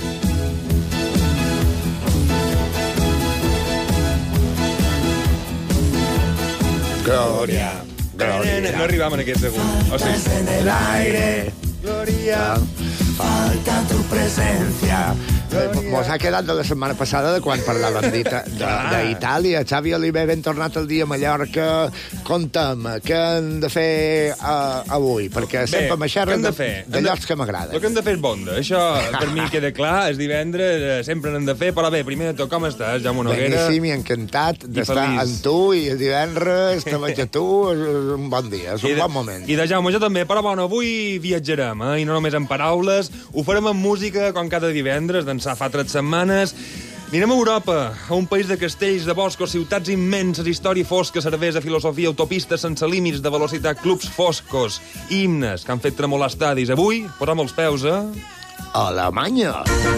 S3: Glòria, glòria.
S10: No arribam en aquest segon. O sigui...
S3: En el aire, glòria, falta tu presencia. Mos ha quedat de la setmana passada de quan parlàvem d'Itàlia. Xavi Oliver, ben tornat el dia a Mallorca. Conta'm, què hem de fer uh, avui? Perquè
S10: Bé,
S3: sempre m'aixerren de,
S10: de,
S3: de llocs que m'agraden.
S10: El que hem de fer és bonda. Això, per mi, queda clar. És divendres, sempre n'hem de fer. Però bé, primer de tot, com estàs, Jaume Noguera?
S3: Beníssim i encantat d'estar amb tu i el divendres te veig a tu. És un bon dia, és un
S10: de,
S3: bon moment.
S10: I de Jaume, jo també. Però bueno, avui viatjarem, eh? I no només en paraules. Ho farem amb música, com cada divendres, d'ençà fa tres setmanes. Anirem a Europa, a un país de castells, de boscos, ciutats immenses, història fosca, cervesa, filosofia, autopistes sense límits de velocitat, clubs foscos, himnes que han fet tremolar estadis. Avui, posem els peus a...
S3: Alemanya!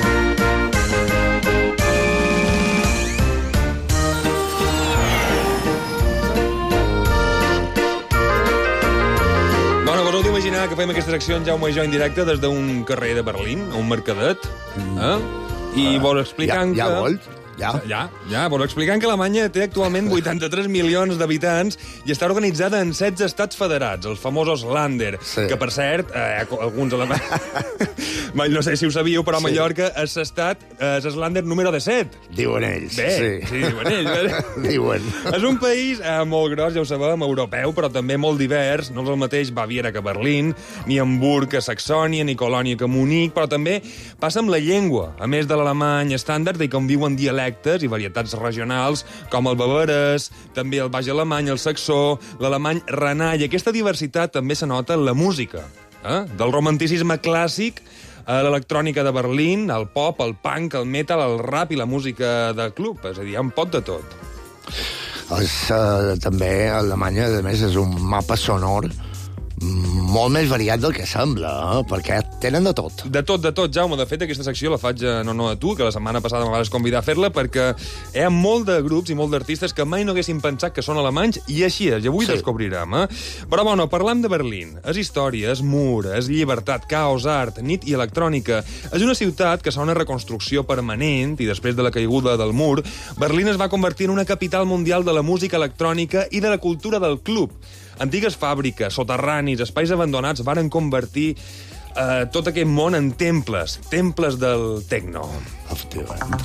S10: Bueno, vos heu d'imaginar que fem aquesta secció en Jaume i jo en directe des d'un carrer de Berlín, a un mercadet, eh? I uh, vos explicant
S3: ja, ja
S10: que...
S3: Volt. Ja.
S10: Ja, ja, vos explicant que Alemanya té actualment vuitanta-tres milions d'habitants i està organitzada en setze estats federats, els famosos Länder, sí. Que, per cert, eh, alguns alemanys... no sé si ho sabíeu, però a Mallorca sí. És estat, és el Länder número disset.
S3: Diuen ells,
S10: Bé,
S3: sí.
S10: sí, diuen ells.
S3: Diuen.
S10: És un país eh, molt gros, ja ho sabem, europeu, però també molt divers. No és el mateix Baviera que Berlín, ni Hamburg que Saxònia, ni Colònia que Munic, però també passa amb la llengua. A més de l'alemany estàndard, i com viuen dialectes i varietats regionals, com el bavarès, també el baix alemany, el saxó, l'alemany renà, i aquesta diversitat també se nota en la música. Eh? Del romanticisme clàssic a l'electrònica de Berlín, el pop, el punk, el metal, el rap i la música de club. És a dir, hi ha un pot de tot.
S3: És, uh, també Alemanya, a més, és un mapa sonor molt més variat del que sembla, eh? Perquè tenen de tot.
S10: De tot, de tot, Jaume. De fet, aquesta secció la faig no, no a tu, que la setmana passada me vas convidar a fer-la, perquè hi ha molt de grups i molt d'artistes que mai no haguessin pensat que són alemanys, i així és, i avui sí. descobrirem. Eh? Però, bueno, parlam de Berlín. És història, és mur, és llibertat, caos, art, nit i electrònica. És una ciutat que s'ha una reconstrucció permanent, i després de la caiguda del mur, Berlín es va convertir en una capital mundial de la música electrònica i de la cultura del club. Antigues fàbriques, soterranis, espais abandonats varen convertir eh, tot aquest món en temples, temples del tecno.
S3: Efectivament.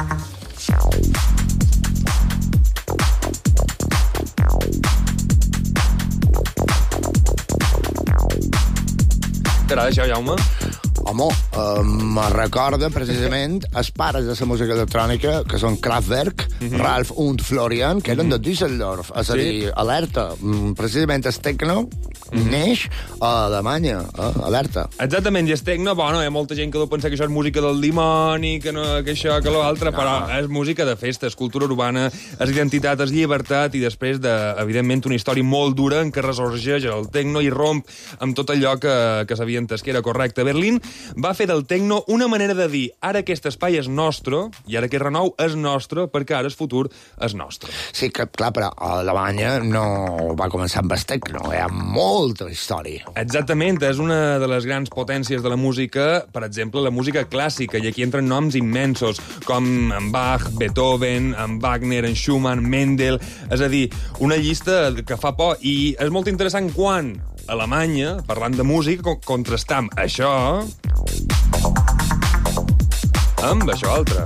S10: T'agrada això, Jaume?
S3: Home, eh, me recorda precisament els pares de la música electrònica, que són Kraftwerk, mm-hmm. Ralf und Florian, que eren mm-hmm. de Düsseldorf. És a dir, sí. alerta, precisament el tecno mm-hmm. neix a Alemanya, eh? alerta.
S10: Exactament, i el tecno, bueno, hi ha molta gent que deu pensar que això és música del dimoni, que, no, que això, que l'altre, no. però és música de festa, és cultura urbana, és identitat, és llibertat, i després de, evidentment, una història molt dura en què ressorgeix el tecno i romp amb tot allò que, que s'havia entès que era correcte. Berlín va fer del tecno una manera de dir ara aquest espai és nostre i ara aquest renou és nostre perquè ara el futur és nostre.
S3: Sí, que, clar, però Alemanya no va començar amb el tecno, hi ha molta història.
S10: Exactament, és una de les grans potències de la música, per exemple, la música clàssica, i aquí entren noms immensos, com en Bach, Beethoven, en Wagner, en Schumann, Mendel, és a dir, una llista que fa por, i és molt interessant quan Alemanya, parlant de música, contrastam això amb això altre.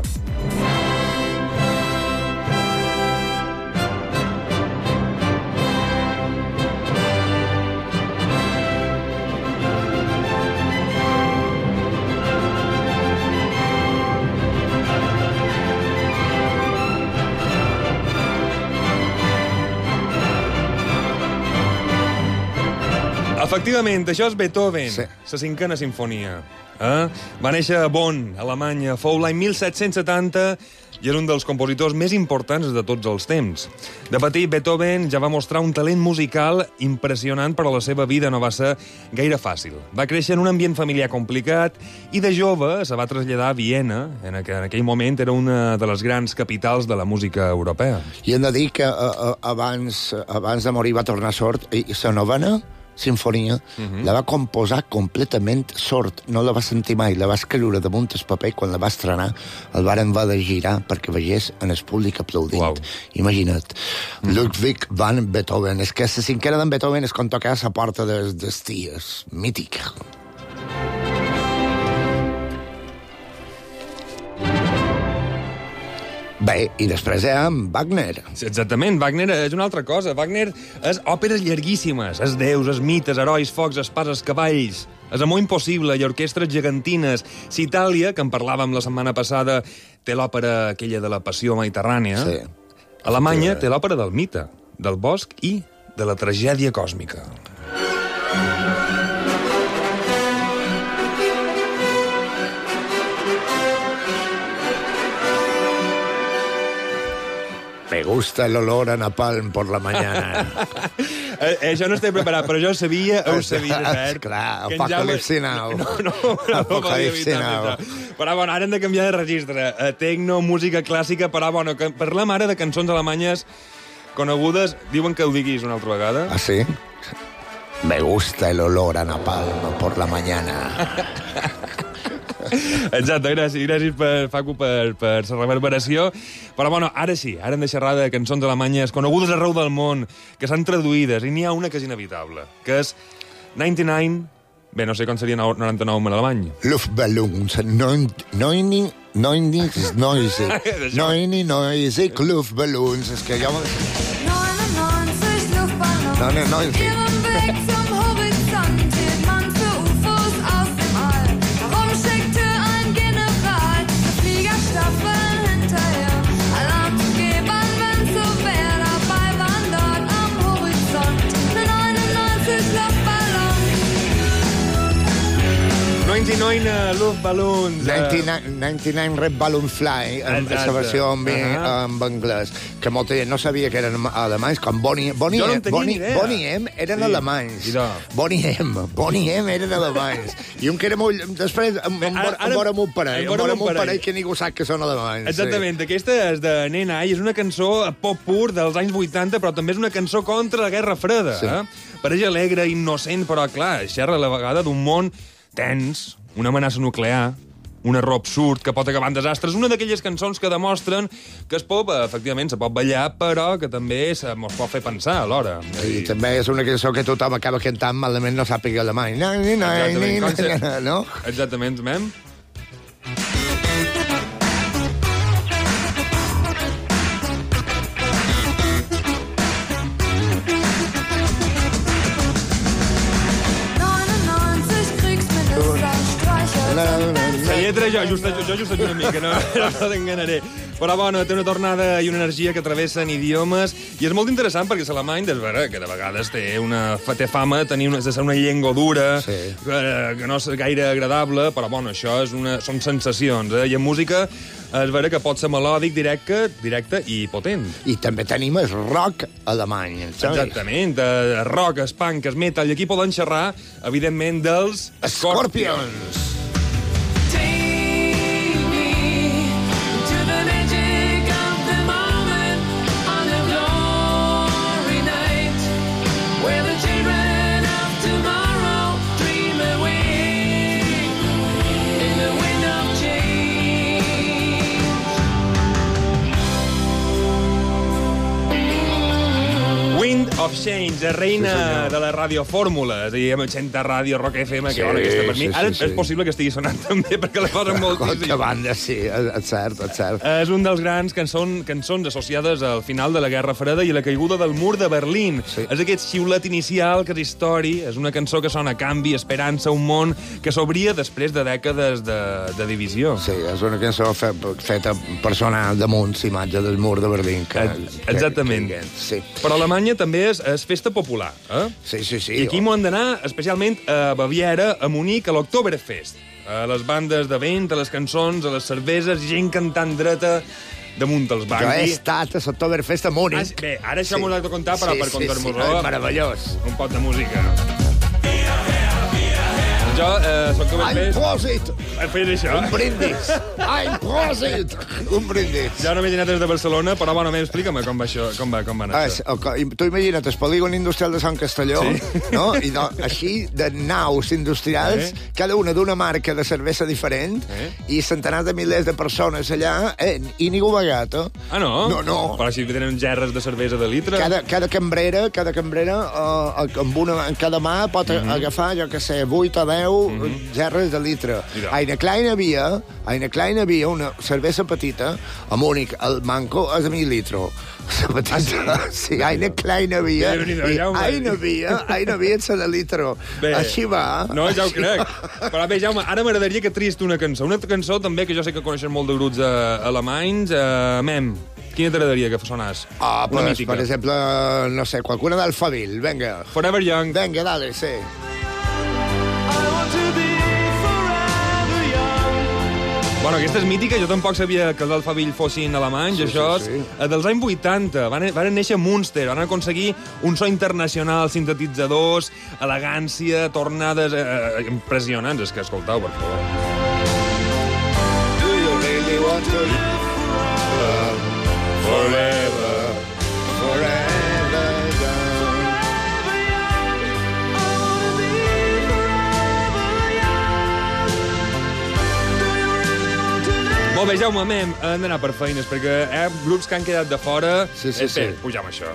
S10: Efectivament, això és Beethoven, sí. la cinquena sinfonia. Eh? Va néixer a Bonn, Alemanya, fou l'any mil set-cents setanta i és un dels compositors més importants de tots els temps. De petit, Beethoven ja va mostrar un talent musical impressionant, però la seva vida no va ser gaire fàcil. Va créixer en un ambient familiar complicat i de jove se va traslladar a Viena, en aquell moment era una de les grans capitals de la música europea.
S3: I hem de dir que uh, abans, abans de morir va tornar sord, i la novena sinfonia, uh-huh. la va composar completament sord, no la va sentir mai, la va escriure damunt el paper, quan la va estrenar el varen va de girar perquè veiés en el públic aplaudint. Wow. Imagina't. Uh-huh. Ludwig van Beethoven. És que la cinquena d'en Beethoven és quan toca a la porta dels, dels dies. Mític. Bé, i després hi ha Wagner.
S10: Exactament, Wagner és una altra cosa. Wagner és òperes llarguíssimes, és déus, és mites, herois, focs, espases, cavalls. És amor impossible i orquestres gegantines. Si Itàlia, que en parlàvem la setmana passada, té l'òpera aquella de la passió mediterrània, sí. Alemanya té l'òpera del mite, del bosc i de la tragèdia còsmica.
S3: Me gusta el olor a napalm por la mañana.
S10: eh, això no estic preparat, però jo sabia, ho sabia, Bert.
S3: Clar, Apocalipsi Now.
S10: No, no, no, Apocalipsi Now. Però, bueno, ara hem de canviar de registre. Eh, tecno, música clàssica, però, bueno, que parlem ara de cançons alemanyes conegudes. Diuen que ho diguis una altra vegada.
S3: Ah, sí? Me gusta el olor a napalm por la mañana.
S10: Exacte, gràcies, gràcies per, Facu, per, per la reverberació. Però, bueno, ara sí, ara hem de xerrar de cançons alemanyes conegudes arreu del món, que s'han traduïdes, i n'hi ha una que és inevitable, que és noranta-nou... Bé, no sé com seria noranta-nou en alemany.
S3: Luftballons, neunzig, neunzig, neunzig, neunzig Luftballons. És que jo...
S11: neunundneunzig Luftballons.
S3: No, no, no, sí.
S10: noranta-nou Luftballons.
S3: noranta-nou Red Balloon Fly, en la versió en, en anglès, que molta gent no sabia que eren alemanys, com Bonnie Bonnie
S10: jo no en tenia
S3: Bonnie,
S10: ni idea.
S3: Bonnie M eren
S10: Sí.
S3: alemanys.
S10: Mira.
S3: Bonnie M, Bonnie M eren alemanys. I un que era molt... Després, em
S10: Bé, ara- ara-
S3: vora amb un parell,
S10: em
S3: em
S10: vora
S3: vora
S10: amb
S3: amb
S10: un
S3: un
S10: parell.
S3: parell que ningú sap que són alemanys.
S10: Exactament, aquesta és de Nena i és una cançó pop pur dels anys vuitanta, però també és una cançó contra la Guerra Freda.
S3: Sí.
S10: Eh? Pareix alegre, innocent, però clar, xerra a la vegada d'un món tens, una amenaça nuclear, un error absurd que pot acabar en desastres, una d'aquelles cançons que demostren que es pot, efectivament, se pot ballar, però que també se mos pot fer pensar alhora.
S3: I també és una cançó que tothom acaba cantant, malament no sàpiga alemany. No, no, no,
S10: Exactament,
S3: no,
S10: com se-
S3: no, no.
S10: Exactament, mem. La lletra jo just, jo just una mica, no, no t'enganaré. Però bueno, té una tornada i una energia que travessen idiomes i és molt interessant perquè l'alemany, és vera, que de vegades té, una, té fama de tenir una, de ser una llengua dura,
S3: Sí.
S10: que, que no és gaire agradable, però bueno, això és una, són sensacions, eh? I en música és vera que pot ser melòdic, directe, directe i potent.
S3: I també tenim el rock alemany. Saps?
S10: Exactament, de rock, es punk, es metal, i aquí poden xerrar, evidentment, dels
S3: Scorpions.
S10: Wind of Change, reina
S3: Sí, senyor.
S10: de la radiofórmula, és a dir, amb ochenta Ràdio, Rock F M, que
S3: Sí,
S10: bona aquesta per mi.
S3: sí,
S10: Ara
S3: sí, sí.
S10: és possible que estigui sonant també, perquè la posen moltíssim.
S3: Contra banda, sí, és, és cert, és cert.
S10: És un dels grans cançons, cançons associades al final de la Guerra Freda i a la caiguda del mur de Berlín.
S3: Sí.
S10: És aquest xiulet inicial que és història, és una cançó que sona canvi, esperança, un món que s'obria després de dècades de, de divisió.
S3: Sí, és una cançó fe, feta per sonar damunt l'imatge del mur de Berlín. Que,
S10: Eh, Exactament.
S3: Que, que, sí.
S10: Però Alemanya també és, és festa popular, eh?
S3: Sí, sí, sí.
S10: I aquí m'ho han d'anar especialment a Baviera, a Munic, a l'Oktoberfest. A les bandes de vent, a les cançons, a les cerveses, gent cantant dreta damunt els bancs.
S3: Jo he estat a l'Oktoberfest a Múnich.
S10: Ah, bé, ara això m'ho has de contar, però
S3: sí,
S10: per
S3: sí,
S10: contar-m'ho.
S3: Sí, meravellós.
S10: Un pot de música. Jo, eh, soc com
S3: Ein Prosit!
S10: Fes això.
S3: Un brindis! Ein Prosit! Un brindis!
S10: Jo no m'he anat des de Barcelona, però bueno, explica'm com va això, com va, com va anar
S3: Ah,
S10: això.
S3: okay. Tu imagina't el polígon industrial de Sant Castelló,
S10: Sí.
S3: no? I no, així de naus industrials,
S10: Eh?
S3: cada una d'una marca de cervesa diferent,
S10: Eh?
S3: i centenars de milers de persones allà, eh, i ningú begat, eh?
S10: Ah, no?
S3: No, no.
S10: Però si tenen gerres de cervesa de litre...
S3: Cada, cada cambrera, cada cambrera eh, amb una, en cada mà pot
S10: Mhm.
S3: agafar, jo que sé, vuit o deu gerres de litre.
S10: Mira.
S3: A una Klein havia, a una Klein havia una cervesa petita, a Múnich, el manco és de mil litros. Ah, sí? Sí, a una Klein havia,
S10: Déu-n'hi-do,
S3: i
S10: Jaume.
S3: a una havia, a una havia de litro.
S10: Bé.
S3: Així va.
S10: No, ja ho
S3: així
S10: crec.
S3: va.
S10: Però bé, Jaume, ara m'agradaria que triïs tu una cançó. Una cançó també que jo sé que coneixes molt de grups eh, alemanys. Eh, Mem, quina t'agradaria que sonàs?
S3: Ah,
S10: Una
S3: pues,
S10: mítica.
S3: per exemple, no sé, qualcuna d'Alphaville, venga.
S10: Forever Young.
S3: Venga, dale, sí.
S10: Bueno, aquesta és mítica, jo tampoc sabia que els Alphaville fossin alemanys,
S3: Sí,
S10: això
S3: sí,
S10: és
S3: sí.
S10: eh, dels anys vuitanta, van, van néixer Munster, van aconseguir un so internacional, sintetitzadors, elegància, tornades eh, eh, impressionants. És que escoltau, per favor.
S3: Do you really want to live forever, forever young?
S10: Molt bé, Jaume, Mem, hem d'anar per feines, perquè eh, grups que han quedat de fora...
S3: Sí, sí,
S10: eh, bé,
S3: sí.
S10: pujam això.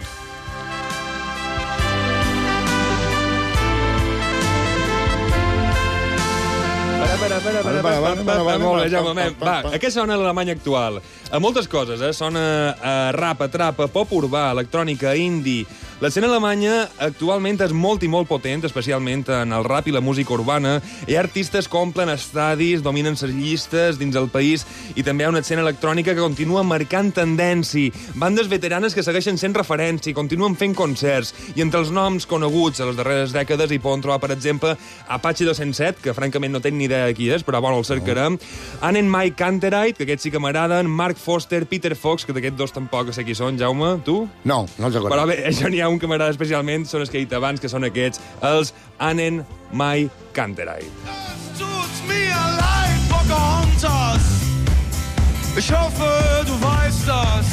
S10: Molt bé, Jaume, Mem. Va, a què sona l'Alemanya actual? A moltes coses, eh? Sona a rap, a trap, a pop urbà, electrònica, indie, L'escena alemanya actualment és molt i molt potent, especialment en el rap i la música urbana. Hi ha artistes que omplen estadis, dominen les llistes dins el país, i també hi ha una escena electrònica que continua marcant tendència. Bandes veteranes que segueixen sent referència, continuen fent concerts, i entre els noms coneguts a les darreres dècades hi poden trobar, per exemple, Apache dos-cents set, que francament no tenc ni idea de qui és, però bueno, el cercarem. Annen Mike Kantereit, que aquests sí que m'agraden, Mark Foster, Peter Fox, que d'aquests dos tampoc sé qui són. Jaume, tu?
S3: No, no els recordo.
S10: Però bé, això n'hi ha un que m'agrada especialment, són els que he dit abans, que són aquests, els Annen Mike Kantereit.
S11: Tut's mir leid, Pocahontas. Ich hoffe, du weißt das.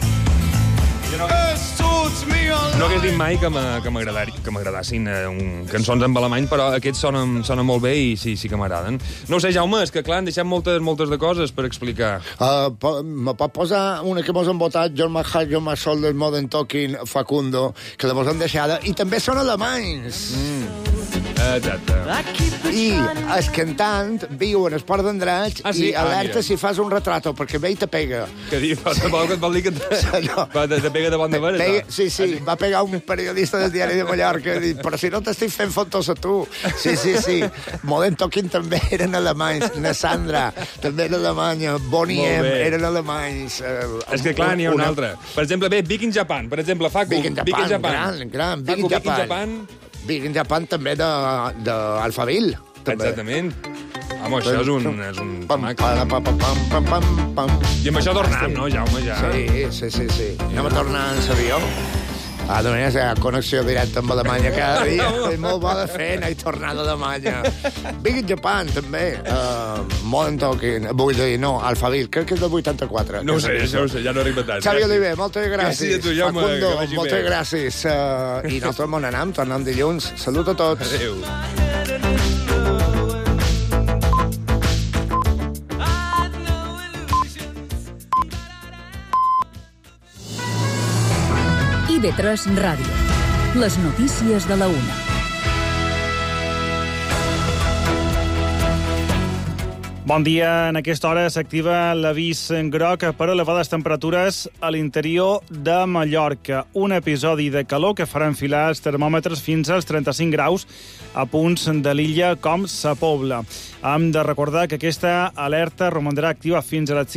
S11: Es tut mir leid.
S10: No hagués dit mai que m'agradassin eh, un, cançons en alemany, però aquests sonen, sonen molt bé i sí, sí que m'agraden. No ho sé, Jaume, és que clar, han deixat moltes, moltes de coses per explicar.
S3: Uh, po me pot posar una que mos han votat, John McHugh, John McSolder, Modern Talking, Facundo, que la mos han deixada, i també són alemanys.
S10: Mm. Exacte.
S3: I el cantant viu en Esport d'Andratx ah, sí? i alerta ah, si fas un retrato, perquè ve i te pega.
S10: Que diu, vol, vol dir que te, no. te, te pega de bon de veres?
S3: Pega, sí, sí, va pegar un periodista del diari de Mallorca i dir, però si no t'estic fent fotos a tu. Sí, sí, sí. Modern Talking també eren alemanys. Na Sandra també era alemanya. Bonnie M eren alemanys. Uh,
S10: És que clar, n'hi ha una altra. Per exemple, bé, Big in Japan. Per exemple, Facu.
S3: Big in Japan, Big in Japan. gran, gran. Big in Japan. Japan. Big in Japan també d'Alphaville.
S10: Exactament. Home, això és un... És un
S3: pam, pam, pam, pam, pam, pam, pam.
S10: I amb això tornem, no, Jaume, ja?
S3: Sí, sí, sí, sí. Anem a tornar en l'avió. Ah, de manera, hi ha connexió directa amb Alemanya cada dia. És molt bona feina i tornada a Alemanya. Big in Japan, també. Uh, Modern Talking. Vull dir, no, Alphaville. Crec que és del vuitanta-quatre.
S10: No ho sé, no ho sé, ja no he repetat.
S3: Xavi Oliver, moltes gràcies.
S10: Gràcies a tu, Jaume.
S3: Facundo, moltes gràcies. Uh, I nosaltres m'on anem, tornem dilluns. Salut a tots.
S10: Adéu.
S5: I ve tres Ràdio. Les notícies de la una.
S12: Bon dia. En aquesta hora s'activa l'avís groc per elevades temperatures a l'interior de Mallorca. Un episodi de calor que farà enfilar els termòmetres fins als trenta-cinc graus a punts de l'illa com Sa Pobla. Hem de recordar que aquesta alerta romandrà activa fins a les